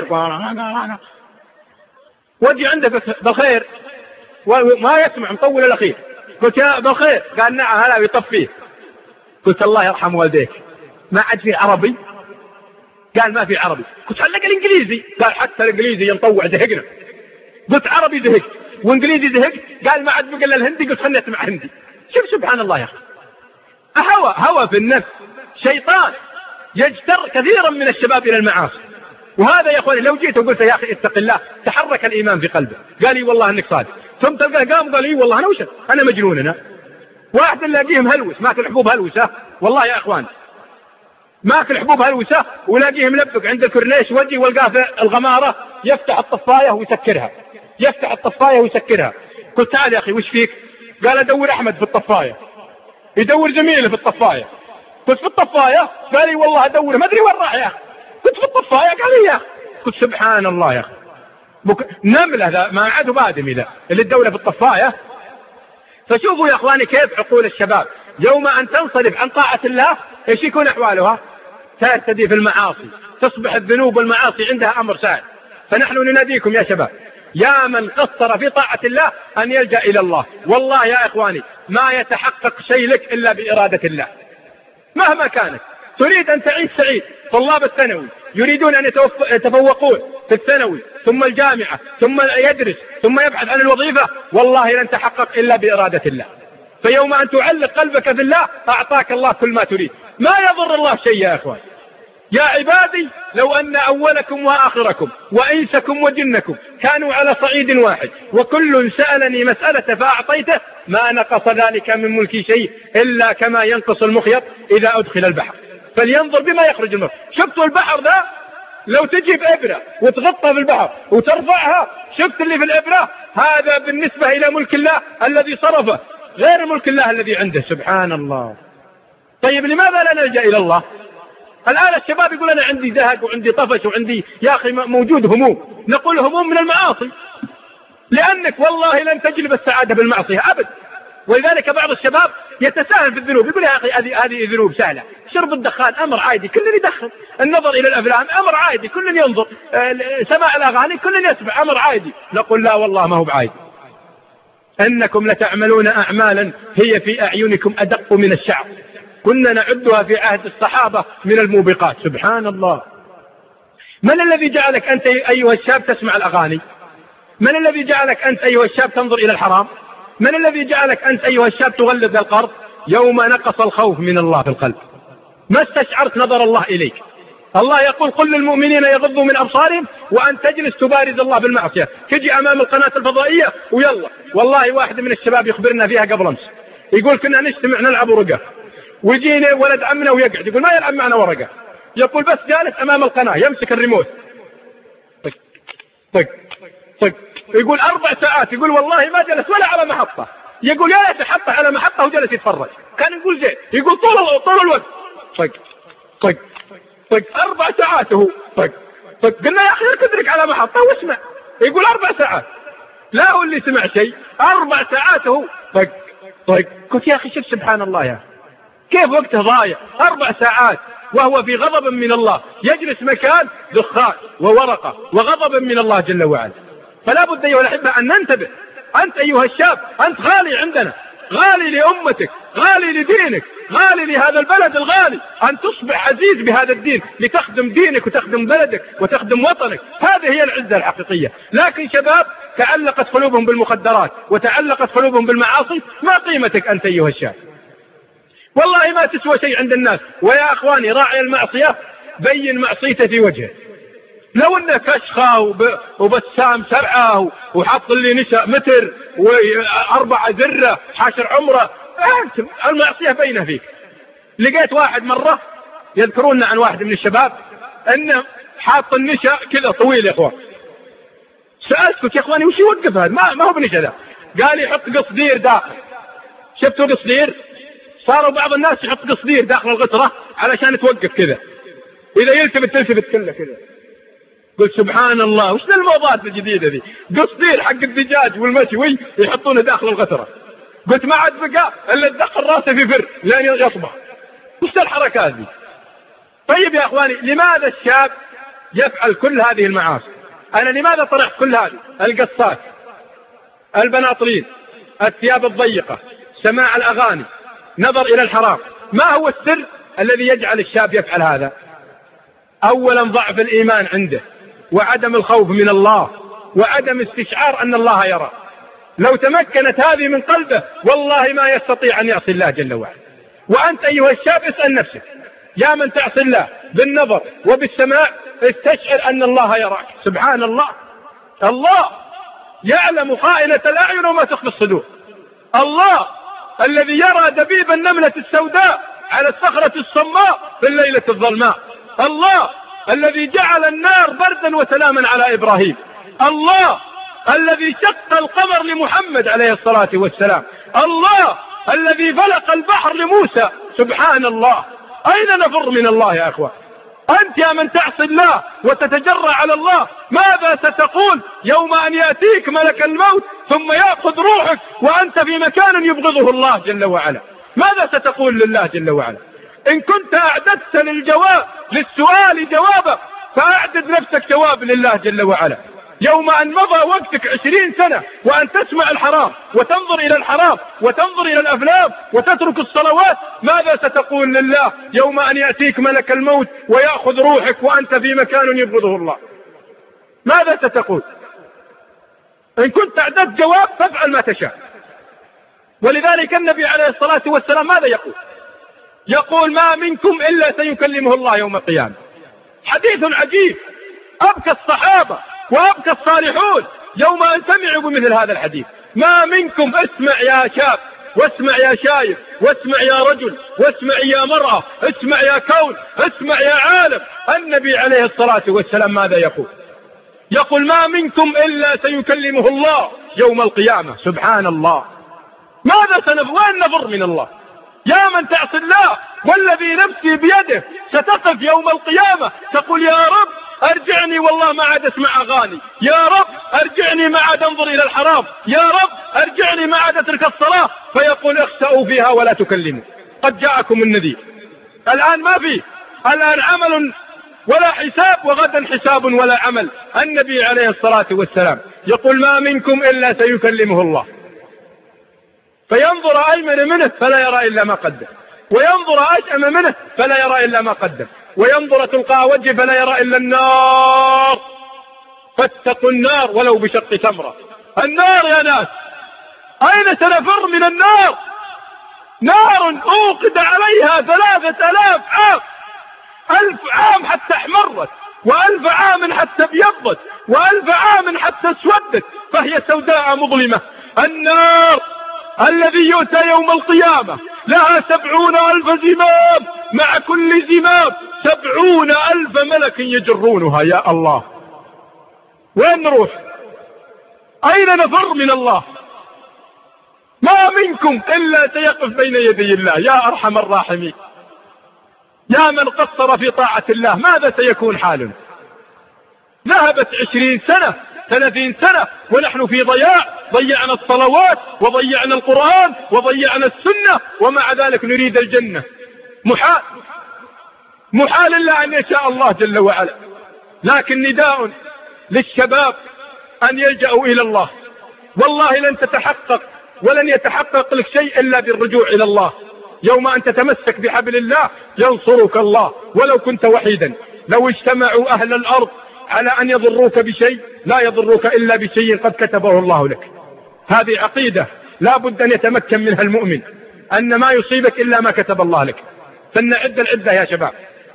وجي عندك بالخير وما يسمع مطول الأخير. قلت يا بالخير؟ قال نعم. هلا يطفيه. قلت الله يرحم والديك، ما عاد في عربي؟ قال ما في عربي. قلت علق الإنجليزي. قال حتى الإنجليزي ينطوع زهقنا. قلت عربي زهقت وإنجليزي زهقت. قال ما عاد بقى إلا الهندي. قلت خلني أسمع هندي. شوف سبحان الله يا أخي، هوى في النفس، شيطان يجتر كثيرا من الشباب إلى المعاصي. وهذا يا أخواني لو جيت وقلت يا أخي اتق الله تحرك الإيمان في قلبه. قال لي والله أنك صادق. ثم تلقاه قام قال لي والله أنا وشك أنا مجنون. أنا واحد نلاقيه مهلوس ماكل حبوب هلوسة، والله يا أخوان ماكل حبوب هلوسة، ولاقيه ملبق عند الكورنيش وجهي والقاه في الغمارة يفتح الطفاية ويسكرها، يفتح الطفاية ويسكرها. قلت تعال يا أخي وش فيك؟ قال أدور أحمد في الطفاية، يدور زميله في الطفاية. قلت في الطفاية؟ قال لي والله أدور ما أدري وين راح يا أخي. قلت في الطفاية؟ قال لي يا أخي. قلت سبحان الله يا أخي، نملة ذا ما عاد بادم ذا اللي الدولة في الطفاية. فشوفوا يا أخواني كيف عقول الشباب يوم أن تنصرف عن طاعة الله إيش يكون أحوالها؟ ترتدي في المعاصي، تصبح الذنوب والمعاصي عندها أمر سهل. فنحن نناديكم يا شباب يا من قصر في طاعة الله أن يلجأ إلى الله. والله يا إخواني ما يتحقق شيء لك إلا بإرادة الله مهما كانت. تريد أن تعيش سعيد. طلاب الثانوي يريدون أن يتفوقون في الثانوي ثم الجامعة ثم يدرس ثم يبحث عن الوظيفة، والله لن تحقق إلا بإرادة الله. فيوم أن تعلق قلبك في الله أعطاك الله كل ما تريد، ما يضر الله شيء يا إخوان. يا عبادي لو أن أولكم وآخركم وإنسكم وجنكم كانوا على صعيد واحد وكل سألني مسألة فأعطيته ما نقص ذلك من ملكي شيء إلا كما ينقص المخيط إذا أدخل البحر فلينظر بما يخرج المخيط. شفتوا البحر ذا لو تجيب إبرة وتغطى في البحر وترفعها، شفت اللي في الإبرة هذا بالنسبة إلى ملك الله الذي صرفه غير ملك الله الذي عنده. سبحان الله. طيب لماذا لا نلجأ إلى الله؟ الآن الشباب يقول أنا عندي زهق وعندي طفش وعندي يا أخي موجود هموم. نقول هموم من المعاصي، لأنك والله لن تجلب السعادة بالمعصية أبدا. ولذلك بعض الشباب يتساهل في الذنوب، يقول يا أخي هذه ذنوب سهلة، شرب الدخان أمر عادي كل يدخن، النظر إلى الأفلام أمر عادي كل ينظر، سماع الأغاني كل يسمع أمر عادي. نقول لا والله ما هو بعادي، أنكم لتعملون أعمالا هي في أعينكم أدق من الشعر كنا نعدها في عهد الصحابة من الموبقات. سبحان الله. من الذي جعلك أنت أيها الشاب تسمع الأغاني؟ من الذي جعلك أنت أيها الشاب تنظر إلى الحرام؟ من الذي جعلك أنت أيها الشاب تغلظ القرض؟ يوم نقص الخوف من الله في القلب ما استشعرت نظر الله إليك. الله يقول قل للمؤمنين يغضوا من أبصارهم وأن تجلس تبارز الله بالمعصية، تجي أمام القناة الفضائية ويلا. والله واحد من الشباب يخبرنا فيها قبل أمس يقول كنا نجتمع نلعب ورقة ويجينا ولد عمنا ويقعد يقول ما يلعب معنا ورقة، يقول بس جالس أمام القناة يمسك الريموت طق طق طق، يقول 4 ساعات، يقول والله ما جلس ولا على محطة يقول يا ليت حطه على محطة وجلس يتفرج. كان يقول زين، يقول طول الوقت طق طق طق 4 ساعات هو طق طق. قلنا يا أخي تدرك على محطة واسمع. يقول 4 ساعات. لا هو اللي سمع شيء، 4 ساعات هو طق طق. قلت يا أخي شوف سبحان الله يا كيف وقته ضايع. 4 ساعات وهو في غضب من الله، يجلس مكان دخان وورقة وغضب من الله جل وعلا. فلا بد أيها الأحبة أن ننتبه. أنت أيها الشاب أنت غالي عندنا، غالي لأمتك، غالي لدينك، غالي لهذا البلد الغالي، أن تصبح عزيز بهذا الدين لتخدم دينك وتخدم بلدك وتخدم وطنك. هذه هي العزة الحقيقية. لكن شباب تعلقت قلوبهم بالمخدرات وتعلقت قلوبهم بالمعاصي، ما قيمتك أنت أيها الشاب؟ والله ما تسوى شيء عند الناس. ويا أخواني راعي المعصية بين معصيته في وجهه. لو انه كشخة وبسام 7 وحط اللي نساء متر و4 ذرة حاشر عمره، المعصية بينه فيك. لقيت واحد مرة يذكرون عن واحد من الشباب انه حاط النساء كذا طويل يا اخوان. سألتك يا اخواني وش يوقف هذا؟ ما هو بنساء ذا. قال يحط قصدير داخل. شفتوا قصدير؟ صاروا بعض الناس يحط قصدير داخل الغترة علشان توقف كذا، إذا يلتفت تلتفت كله كذا. قلت سبحان الله وش الموضات الجديدة ذي؟ قصدير حق الدجاج والمشوي يحطونه داخل الغترة. قلت ما عاد بقى إلا تدخل راسه في فر لين يصبح. وش الحركات ذي؟ طيب يا أخواني لماذا الشاب يفعل كل هذه المعاصي؟ أنا لماذا طرحت كل هذه؟ القصات، البناطلين، الثياب الضيقة، سماع الأغاني، نظر إلى الحرام. ما هو السر الذي يجعل الشاب يفعل هذا؟ أولا ضعف الإيمان عنده، وعدم الخوف من الله، وعدم استشعار أن الله يرى. لو تمكنت هذه من قلبه والله ما يستطيع أن يعصي الله جل وعلا. وأنت أيها الشاب اسأل نفسك يا من تعصي الله بالنظر وبالسماع، استشعر أن الله يراك. سبحان الله، الله يعلم خائنة الأعين وما تخفي الصدور. الله الذي يرى دبيب النملة السوداء على الصخرة الصماء في الليلة الظلماء. الله الذي جعل النار بردا وسلاما على إبراهيم. الله الذي شق القمر لمحمد عليه الصلاة والسلام. الله الذي فلق البحر لموسى. سبحان الله. أين نفر من الله يا أخوة؟ أنت يا من تعصي الله وتتجرأ على الله ماذا ستقول يوم أن يأتيك ملك الموت ثم يأخذ روحك وأنت في مكان يبغضه الله جل وعلا؟ ماذا ستقول لله جل وعلا؟ إن كنت أعددت للسؤال جوابا فأعدد نفسك جواب لله جل وعلا. يوم أن مضى وقتك 20 سنة وأن تسمع الحرام وتنظر إلى الحرام وتنظر إلى الأفلام وتترك الصلوات، ماذا ستقول لله يوم أن يأتيك ملك الموت ويأخذ روحك وأنت في مكان يبغضه الله؟ ماذا ستقول؟ إن كنت أعددت جواب فافعل ما تشاء. ولذلك النبي عليه الصلاة والسلام ماذا يقول؟ يقول ما منكم إلا سيكلمه الله يوم القيامة. حديث عجيب أبكى الصحابة وأبكى الصالحون يوم أن سمعوا بمثل هذا الحديث. ما منكم، اسمع يا شاب واسمع يا شايب واسمع يا رجل واسمع يا مرأة، اسمع يا كون، اسمع يا عالم. النبي عليه الصلاة والسلام ماذا يقول؟ يقول ما منكم إلا سيكلمه الله يوم القيامة. سبحان الله. ماذا وين نفر من الله؟ يا من تعصي الله والذي نفسي بيده ستقف يوم القيامة تقول يا رب أرجعني والله ما عاد اسمع أغاني، يا رب أرجعني ما عاد انظر إلى الحرام، يا رب أرجعني ما عاد اترك الصلاة. فيقول اخسأوا فيها ولا تكلموا قد جاءكم النذير. الآن ما في، الآن عمل ولا حساب وغدا حساب ولا عمل. النبي عليه الصلاة والسلام يقول ما منكم إلا سيكلمه الله فينظر أيمن منه فلا يرى إلا ما قدم، وينظر أشأم منه فلا يرى إلا ما قدم، وينظر تلقاء وجهه فلا يرى إلا النار. فاتقوا النار ولو بشق تمرة. النار يا ناس، أين سنفر من النار؟ نار أوقد عليها 3000 عام، 1000 عام حتى احمرت، و1000 عام حتى ابيضت، و1000 عام حتى اسودت، فهي سوداء مظلمة. النار الذي يؤتى يوم القيامة لها 70,000 زمام، مع كل زمام 70,000 ملك يجرونها. يا الله، وين نروح؟ أين نفر من الله؟ ما منكم إلا سيقف بين يدي الله يا أرحم الراحمين. يا من قصر في طاعة الله ماذا سيكون حالنا؟ ذهبت 20 سنة 30 سنة ونحن في ضياع، ضيعنا الصلوات وضيعنا القرآن وضيعنا السنة، ومع ذلك نريد الجنة. محال إلا أن يشاء الله جل وعلا. لكن نداء للشباب أن يلجأوا إلى الله. والله لن تتحقق ولن يتحقق لك شيء إلا بالرجوع إلى الله. يوم أن تتمسك بحبل الله ينصرك الله ولو كنت وحيدا. لو اجتمعوا أهل الأرض على أن يضروك بشيء لا يضروك إلا بشيء قد كتبه الله لك. هذه عقيدة لا بد أن يتمكن منها المؤمن، أن ما يصيبك إلا ما كتب الله لك. فلنعد العدة يا شباب.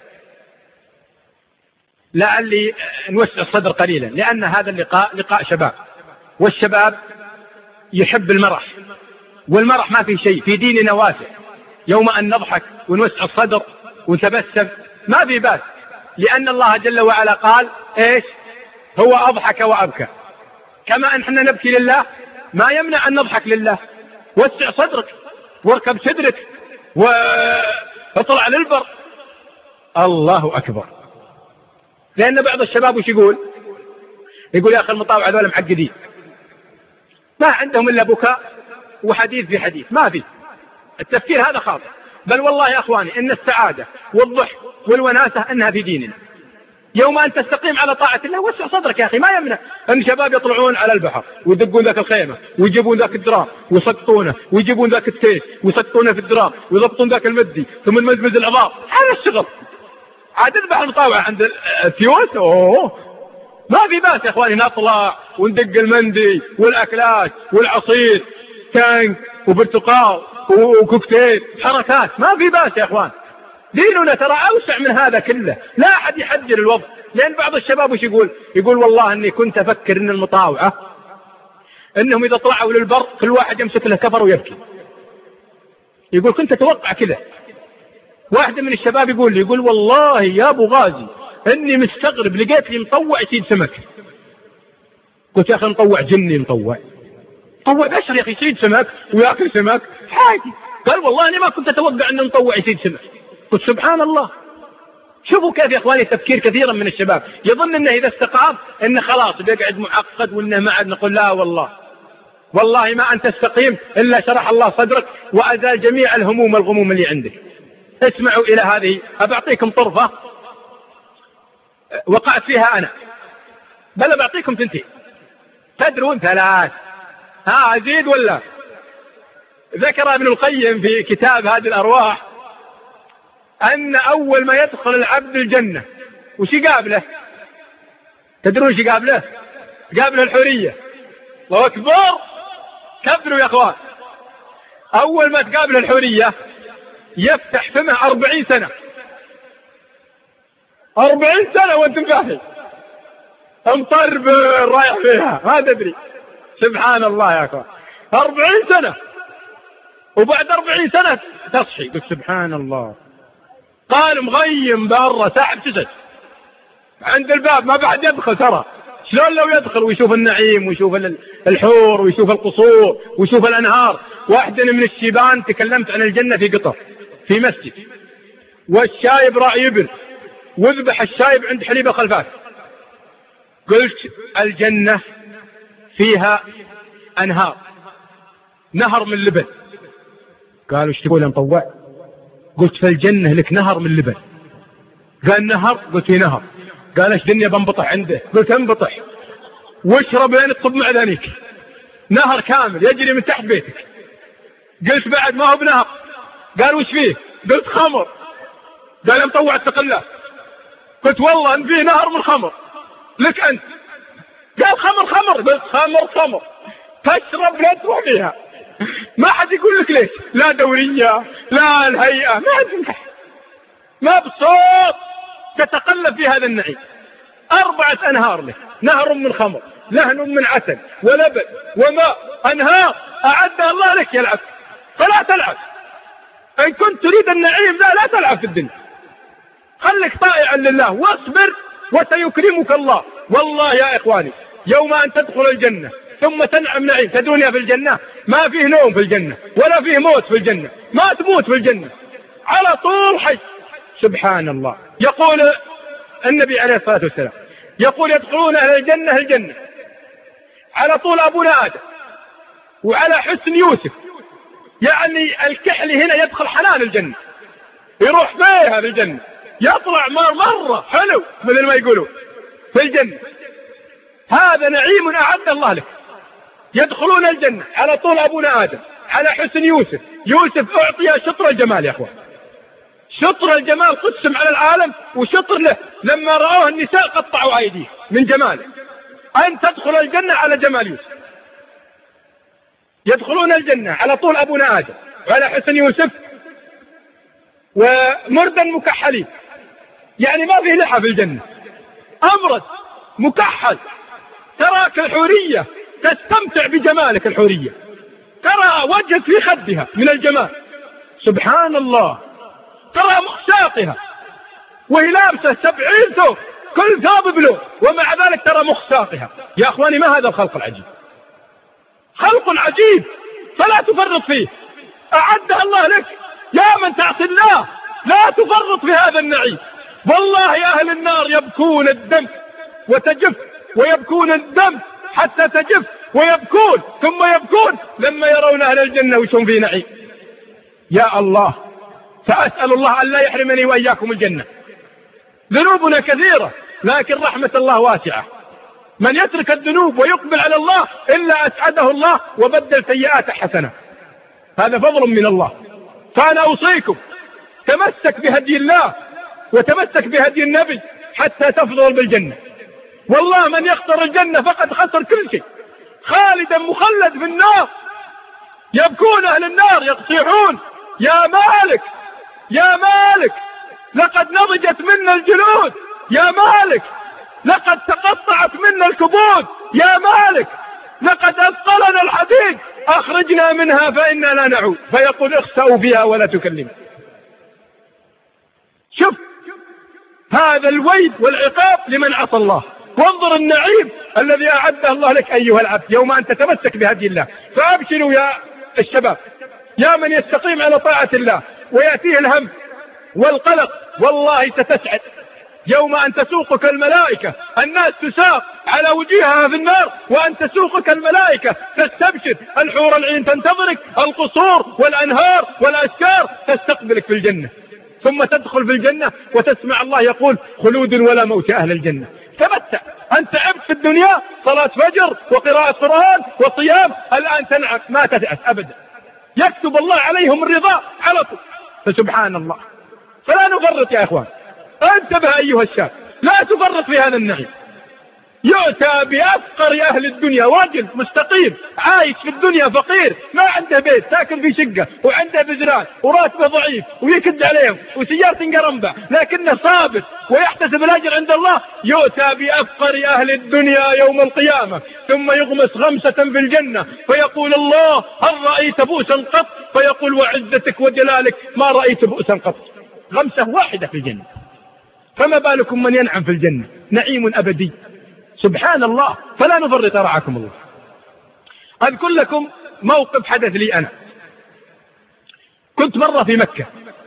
لعلي نوسع الصدر قليلا، لأن هذا اللقاء لقاء شباب، والشباب يحب المرح، والمرح ما في شيء في ديننا واسع. يوم أن نضحك ونوسع الصدر ونتبسم ما في باس، لأن الله جل وعلا قال إيش؟ هو أضحك وأبكى. كما أن احنا نبكي لله ما يمنع أن نضحك لله. وسع صدرك واركب صدرك واطلع للبر. الله أكبر. لأن بعض الشباب وش يقول يا أخي المطاوع هذول معقدين، ما عندهم إلا بكاء وحديث في حديث. ما في التفكير هذا خاطئ. بل والله يا أخواني إن السعادة والضحك والوناسة إنها في ديننا. يوم أن تستقيم على طاعة الله وسع صدرك يا أخي. ما يمنع أن شباب يطلعون على البحر ويدقون ذاك الخيمة ويجيبون ذاك الدرام ويسقطونه، ويجيبون ذاك التيس ويسقطونه في الدرام ويضبطون ذاك المدي ثم المزمز العظام. هذا الشغل. عاد اذبح المطاوعة عند الثيوس. ما في باس يا أخواني نطلع وندق المندي والأكلات والعصير، تانك وبرتقال وكوكتيل، حركات. ما في باس يا أخوان. ديننا ترى أوسع من هذا كله. لا أحد يحجر الوضع. لأن بعض الشباب وش يقول والله أني كنت أفكر أن المطاوعة أنهم إذا طلعوا للبر كل واحد يمسك له كفر ويبكي. يقول كنت أتوقع كذا. واحد من الشباب يقول والله يا أبو غازي أني مستغرب لقيت لي مطوع يصيد سمك. قلت يا أخي مطوع جني مطوع بشر يا أخي يصيد سمك ويأكل سمك حاجي. قال والله أنا ما كنت أتوقع أن مطوع يصيد سمك. قلت سبحان الله. شوفوا كيف يا أخواني تفكير كثيرا من الشباب يظن أنه إذا استقام أنه خلاص بيقعد معقد وأنه ما عاد. نقول لا والله ما أن تستقيم إلا شرح الله صدرك وأزال جميع الهموم والغموم اللي عندك. اسمعوا إلى هذه. أبعطيكم طرفة وقعت فيها أنا، بل أبعطيكم ثنتين تدرون 3. أزيد ولا؟ ذكر ابن القيم في كتاب هذه الأرواح أن أول ما يدخل العبد الجنة وش يقابله؟ تدرون شو قابله؟ قابله الحورية. الله أكبر. كبروا يا أخوان. أول ما تقابله الحورية يفتح فمه 40 سنة. 40 سنة وانتم فاهم مطرب رايح فيها ما تدري. سبحان الله يا أخوان. 40 سنة وبعد 40 سنة تصحي. قلت سبحان الله. قال مغيم برا ساحب سجد عند الباب ما بعد يدخل. ترى شلون لو يدخل ويشوف النعيم ويشوف الحور ويشوف القصور ويشوف الأنهار. واحدة من الشيبان تكلمت عن الجنة في قطر في مسجد، والشايب راعي إبل وذبح الشايب عند حليبة خلفات. قلت الجنة فيها أنهار، نهر من لبن. قالوا ايش تقول يا مطوع؟ قلت فالجنة لك نهر من لبن. قال نهر؟ قلت في نهر. قال ايش دنيا بنبطح عنده؟ قلت انبطح واشرب لين تصب معدنك. نهر كامل يجري من تحت بيتك. قلت بعد ما هو بنهر. قال وش فيه؟ قلت خمر. قال يا مطوع استقله. قلت والله ان فيه نهر من خمر لك انت. قال خمر. قلت خمر تشرب لا تروح فيها. ما حد يقول لك ليش، لا دورية لا الهيئة، ما حد ينكح. ما بصوت تتقلب في هذا النعيم. 4 أنهار له، نهر من خمر، لهن من عسل ولبن وماء. أنهار أعدها الله لك يلعب. فلا تلعب. إن كنت تريد النعيم لا تلعب في الدنيا. خليك طائعا لله واصبر وسيكرمك الله. والله يا إخواني يوم أن تدخل الجنة ثم تنعم نعيم. تدرون يا في الجنة ما فيه نوم في الجنة ولا فيه موت في الجنة، ما تموت في الجنة، على طول حي. سبحان الله. يقول النبي عليه الصلاة والسلام يقول يدخلون أهل الجنة الجنة على طول أبونا آدم وعلى حسن يوسف، يعني الكحل هنا يدخل حنان الجنة، يروح فيها في الجنة، يطلع مرة حلو مثل ما يقولوا في الجنة. هذا نعيم أعد الله لك. يدخلون الجنة على طول أبونا آدم على حسن يوسف. يوسف أعطي شطر الجمال يا أخوان، شطر الجمال قسم على العالم وشطر له. لما رأوه النساء قطعوا أيديه من جماله. أن تدخل الجنة على جمال يوسف. يدخلون الجنة على طول أبونا آدم وعلى حسن يوسف ومردا مكحلين، يعني ما فيه لحى في الجنة، أمرد مكحل. تراك الحورية تستمتع بجمالك الحورية، ترى وجهك في خدها من الجمال. سبحان الله. ترى مخساقها وهي لابسة 70 ثوب، كل ثوب بلون، ومع ذلك ترى مخساقها. يا أخواني ما هذا الخلق العجيب؟ خلق عجيب فلا تفرط فيه، أعدها الله لك. يا من تعصي الله لا تفرط في هذا النعيم. والله أهل النار يبكون الدم وتجف، ويبكون الدم حتى تجف، ويبكون ثم يبكون لما يرون أهل الجنة وشهم في نعيم. يا الله، فأسأل الله أن لا يحرمني وإياكم الجنة. ذنوبنا كثيرة لكن رحمة الله واسعة. من يترك الذنوب ويقبل على الله إلا أسعده الله وبدل سيئاته حسنة. هذا فضل من الله. فأنا أوصيكم تمسك بهدي الله وتمسك بهدي النبي حتى تفضل بالجنة. والله من يخسر الجنة فقد خسر كل شيء، خالدا مخلد في النار. يبكون أهل النار يصيحون يا مالك يا مالك، لقد نضجت منا الجلود، يا مالك لقد تقطعت منا الكبود، يا مالك لقد أثقلنا الحديد، أخرجنا منها فإنا لا نعود. فيقول اخسأوا فيها ولا تكلم. شوف هذا الويل والعقاب لمن عصى الله، وانظر النعيم الذي أعده الله لك أيها العبد يوم أن تتمسك بهدي الله. فأبشروا يا الشباب، يا من يستقيم على طاعة الله ويأتيه الهم والقلق، والله ستسعد يوم أن تسوقك الملائكة. الناس تساق على وجيهها في النار وأن تسوقك الملائكة تستبشر. الحور العين تنتظرك، القصور والأنهار والأشجار تستقبلك في الجنة. ثم تدخل في الجنة وتسمع الله يقول خلود ولا موت أهل الجنة. تمتع. أنت عبت في الدنيا صلاة فجر وقراءة قرآن وصيام، الآن تنعم ما تتأس أبدا. يكتب الله عليهم الرضا على طول. فسبحان الله. فلا نفرط يا إخوان. انتبه أيها الشاب، لا تفرط في هذا النعيم. يؤتى بأفقر أهل الدنيا، رجل مستقيم عايش في الدنيا فقير، ما عنده بيت، ساكن في شقة وعنده بزران وراتبه ضعيف ويكد عليهم وسيارة قرنبة، لكنه صابر ويحتسب الأجر عند الله. يؤتى بأفقر أهل الدنيا يوم القيامة ثم يغمس غمسة في الجنة فيقول الله هل رأيت بؤسا قط؟ فيقول وعزتك وجلالك ما رأيت بؤسا قط. غمسة واحدة في الجنة. فما بالكم من ينعم في الجنة نعيم أبدي. سبحان الله. فلا نفرط رعاكم الله. أذكر لكم موقف حدث لي أنا. كنت مرة في مكة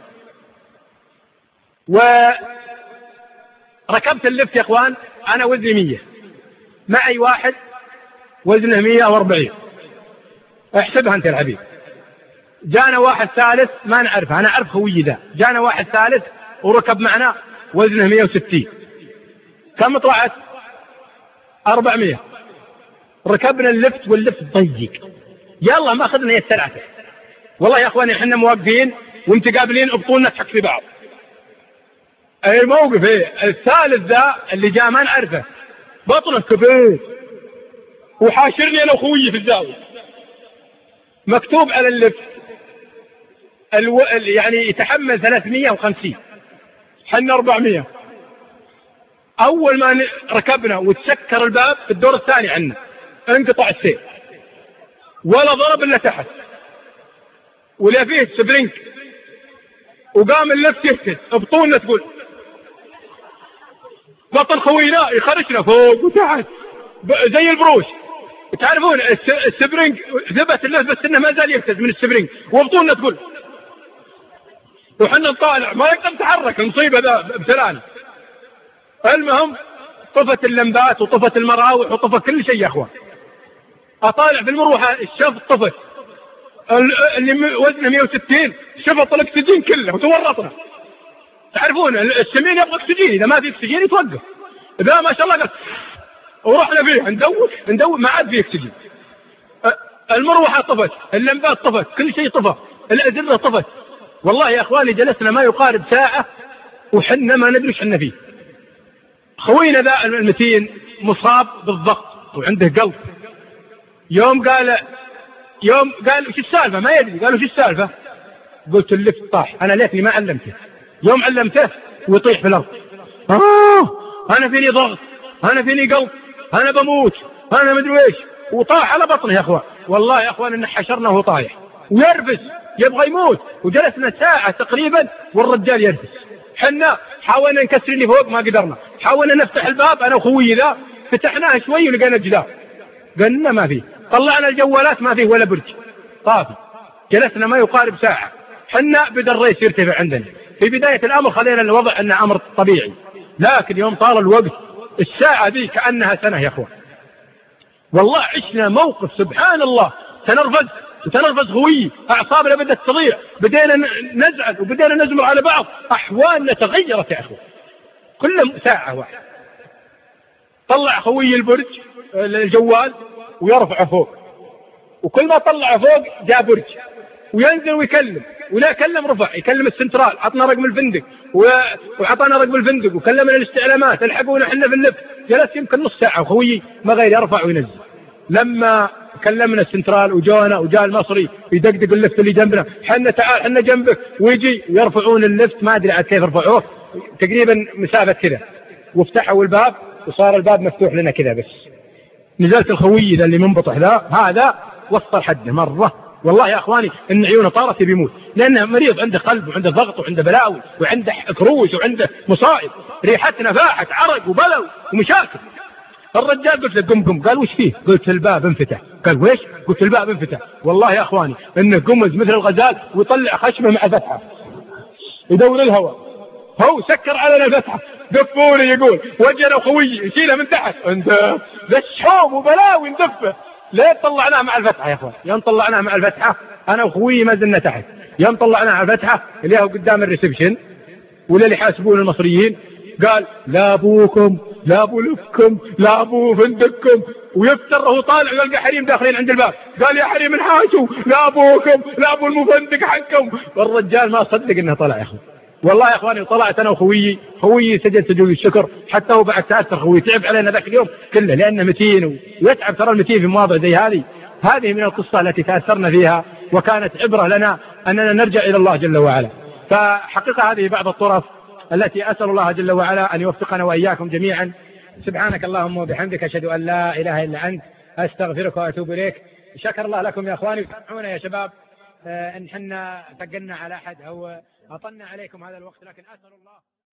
وركبت اللفت يا أخوان، أنا وزني 100، معي واحد وزنه 140، احسبها أنت الحبيب. جانا واحد ثالث ما نعرفه، أنا أعرف خويي ذا. جانا واحد ثالث وركب معنا وزنه 160. كم طلعت؟ 400. ركبنا اللفت واللفت ضيق، يلا ما أخذنا يسترعته. والله يا أخواني احنا موقفين ومتقابلين ابطولنا تحك في بعض. اي موقف ايه. الثالث ذا اللي جاء ما نعرفه، بطنه كبير وحاشرني انا وخويي في الزاوية. مكتوب على اللفت يعني يتحمل 350، حنا 400. أول ما ركبنا وتسكر الباب في الدور الثاني عنا انقطع السير ولا ضرب إلا تحت ولا فيه سبرينك، وقام اللفت يهتز ابطولنا تقول بطل خوينا يخرجنا فوق وتحت زي البروش. تعرفون السبرينج ثبت اللف بس انه ما زال يهتز من السبرينج وبطولنا تقول، وحنا نطالع ما يقدر يتحرك، المصيبة ذا ابتلانا. المهم طفت اللمبات وطفت المراوح وطفت كل شيء يا اخوان. اطالع في المروحة الشفط طفت، اللي وزنه 160 شفط الاكسجين كله وتورطنا. تعرفون السمين يبغى اكسجين، اذا ما في اكسجين يتوقف، اذا ما شاء الله قلت ورحنا فيه ندور ما عاد في اكسجين. المروحة طفت، اللمبات طفت، كل شيء طفى، الأزرة طفت. والله يا اخواني جلسنا ما يقارب ساعة وحنا ما ندري حنا فيه. خوينا ذا المتين مصاب بالضغط وعنده قلب. يوم قال وش السالفة؟ ما يدري. قالوا وش السالفة؟ قلت اللفت طاح. انا ليتني ما علمته. يوم علمته ويطيح في الارض. انا فيني ضغط، انا فيني قلب، انا بموت، انا مدري ايش، وطاح على بطنه يا اخوان. والله يا اخوان ان حشرنا وهو طايح ويرفس يبغى يموت، وجلسنا ساعة تقريبا والرجال يرفس. حنا حاولنا نكسر اللي فوق ما قدرنا، حاولنا نفتح الباب انا وخوي ذا، فتحناه شوي ولقينا الجدار، قلنا ما فيه. طلعنا الجوالات ما فيه ولا برج طافي. جلسنا ما يقارب ساعة. حنا بدأ الريس يرتفع عندنا. في بداية الأمر خلينا الوضع أنه أمر طبيعي، لكن يوم طال الوقت الساعة ذي كأنها سنة يا أخوان. والله عشنا موقف سبحان الله، تنرفز خوي، أعصابنا بدأت تضيع، بدينا نزعل وبدينا نزمر على بعض، أحوالنا تغيرت يا أخوان. كل ساعة واحدة طلع خوي البرج الجوال ويرفعه فوق، وكل ما طلع فوق جاء برج وينزل ويكلم، ولا يكلم رفع، يكلم السنترال، عطنا رقم الفندق وعطانا رقم الفندق وكلمنا الاستعلامات، الحقونا احنا في اللف. جلس يمكن نص ساعة وخوي ما غير يرفع وينزل. لما كلمنا السنترال وجاء المصري يدقدق اللفت اللي جنبنا، حنا تعال حنا جنبك، ويجي ويرفعون اللفت ما ادري عاد كيف رفعوه، تقريبا مسافة كذا، وافتحوا الباب وصار الباب مفتوح لنا كذا بس. نزلت الخوي ذا اللي منبطح هذا وصل حده مرة. والله يا اخواني ان عيونه طارت بيموت، لانه مريض عنده قلب وعنده ضغط وعنده بلاوي وعنده كروش وعنده مصائب، ريحتنا فاحت عرق وبلو ومشاكل. الرجال قلت له قم. قال وش فيه؟ قلت الباب انفتح. قال ويش؟ قلت الباب انفتح. والله يا اخواني انه قمز مثل الغزال ويطلع خشمه مع فتحه يدور الهواء، هو سكر علينا الفتحه، دفوني يقول وجهنا خوي نشيله من تحت، انت ذا الشوم وبلاوي ندفه. ليه طلعناه مع الفتحة يا اخوان؟ يوم طلعناه مع الفتحة انا وخوي ما زلنا تحت، يوم طلعناه على الفتحة اللي هو قدام الريسبشن ولا اللي يحاسبون المصريين، قال لا ابوكم لا ابو لفكم لا ابو فندقكم، ويفتر وهو طالع يلقى حريم داخلين عند الباب، قال يا حريم انحاشوا لا ابوكم لا ابو المفندق حقكم. والرجال ما صدق انه طلع يا اخوان. والله يا اخواني طلعت انا خوي سجد سجود الشكر، حتى هو بعد تاثر خوي تعب علينا ذاك اليوم كله لانه متين ويتعب. ترى المتين في مواضع زي هذه من القصة التي تاثرنا فيها وكانت عبرة لنا اننا نرجع الى الله جل وعلا. فحقيقة هذه بعض الطرف التي اسال الله جل وعلا ان يوفقنا واياكم جميعا. سبحانك اللهم وبحمدك اشهد ان لا اله الا انت استغفرك واتوب اليك. شكر الله لكم يا اخواني، سامحونا يا شباب ان حنا ثقلنا على احد او أطلنا عليكم هذا الوقت، لكن أسأل الله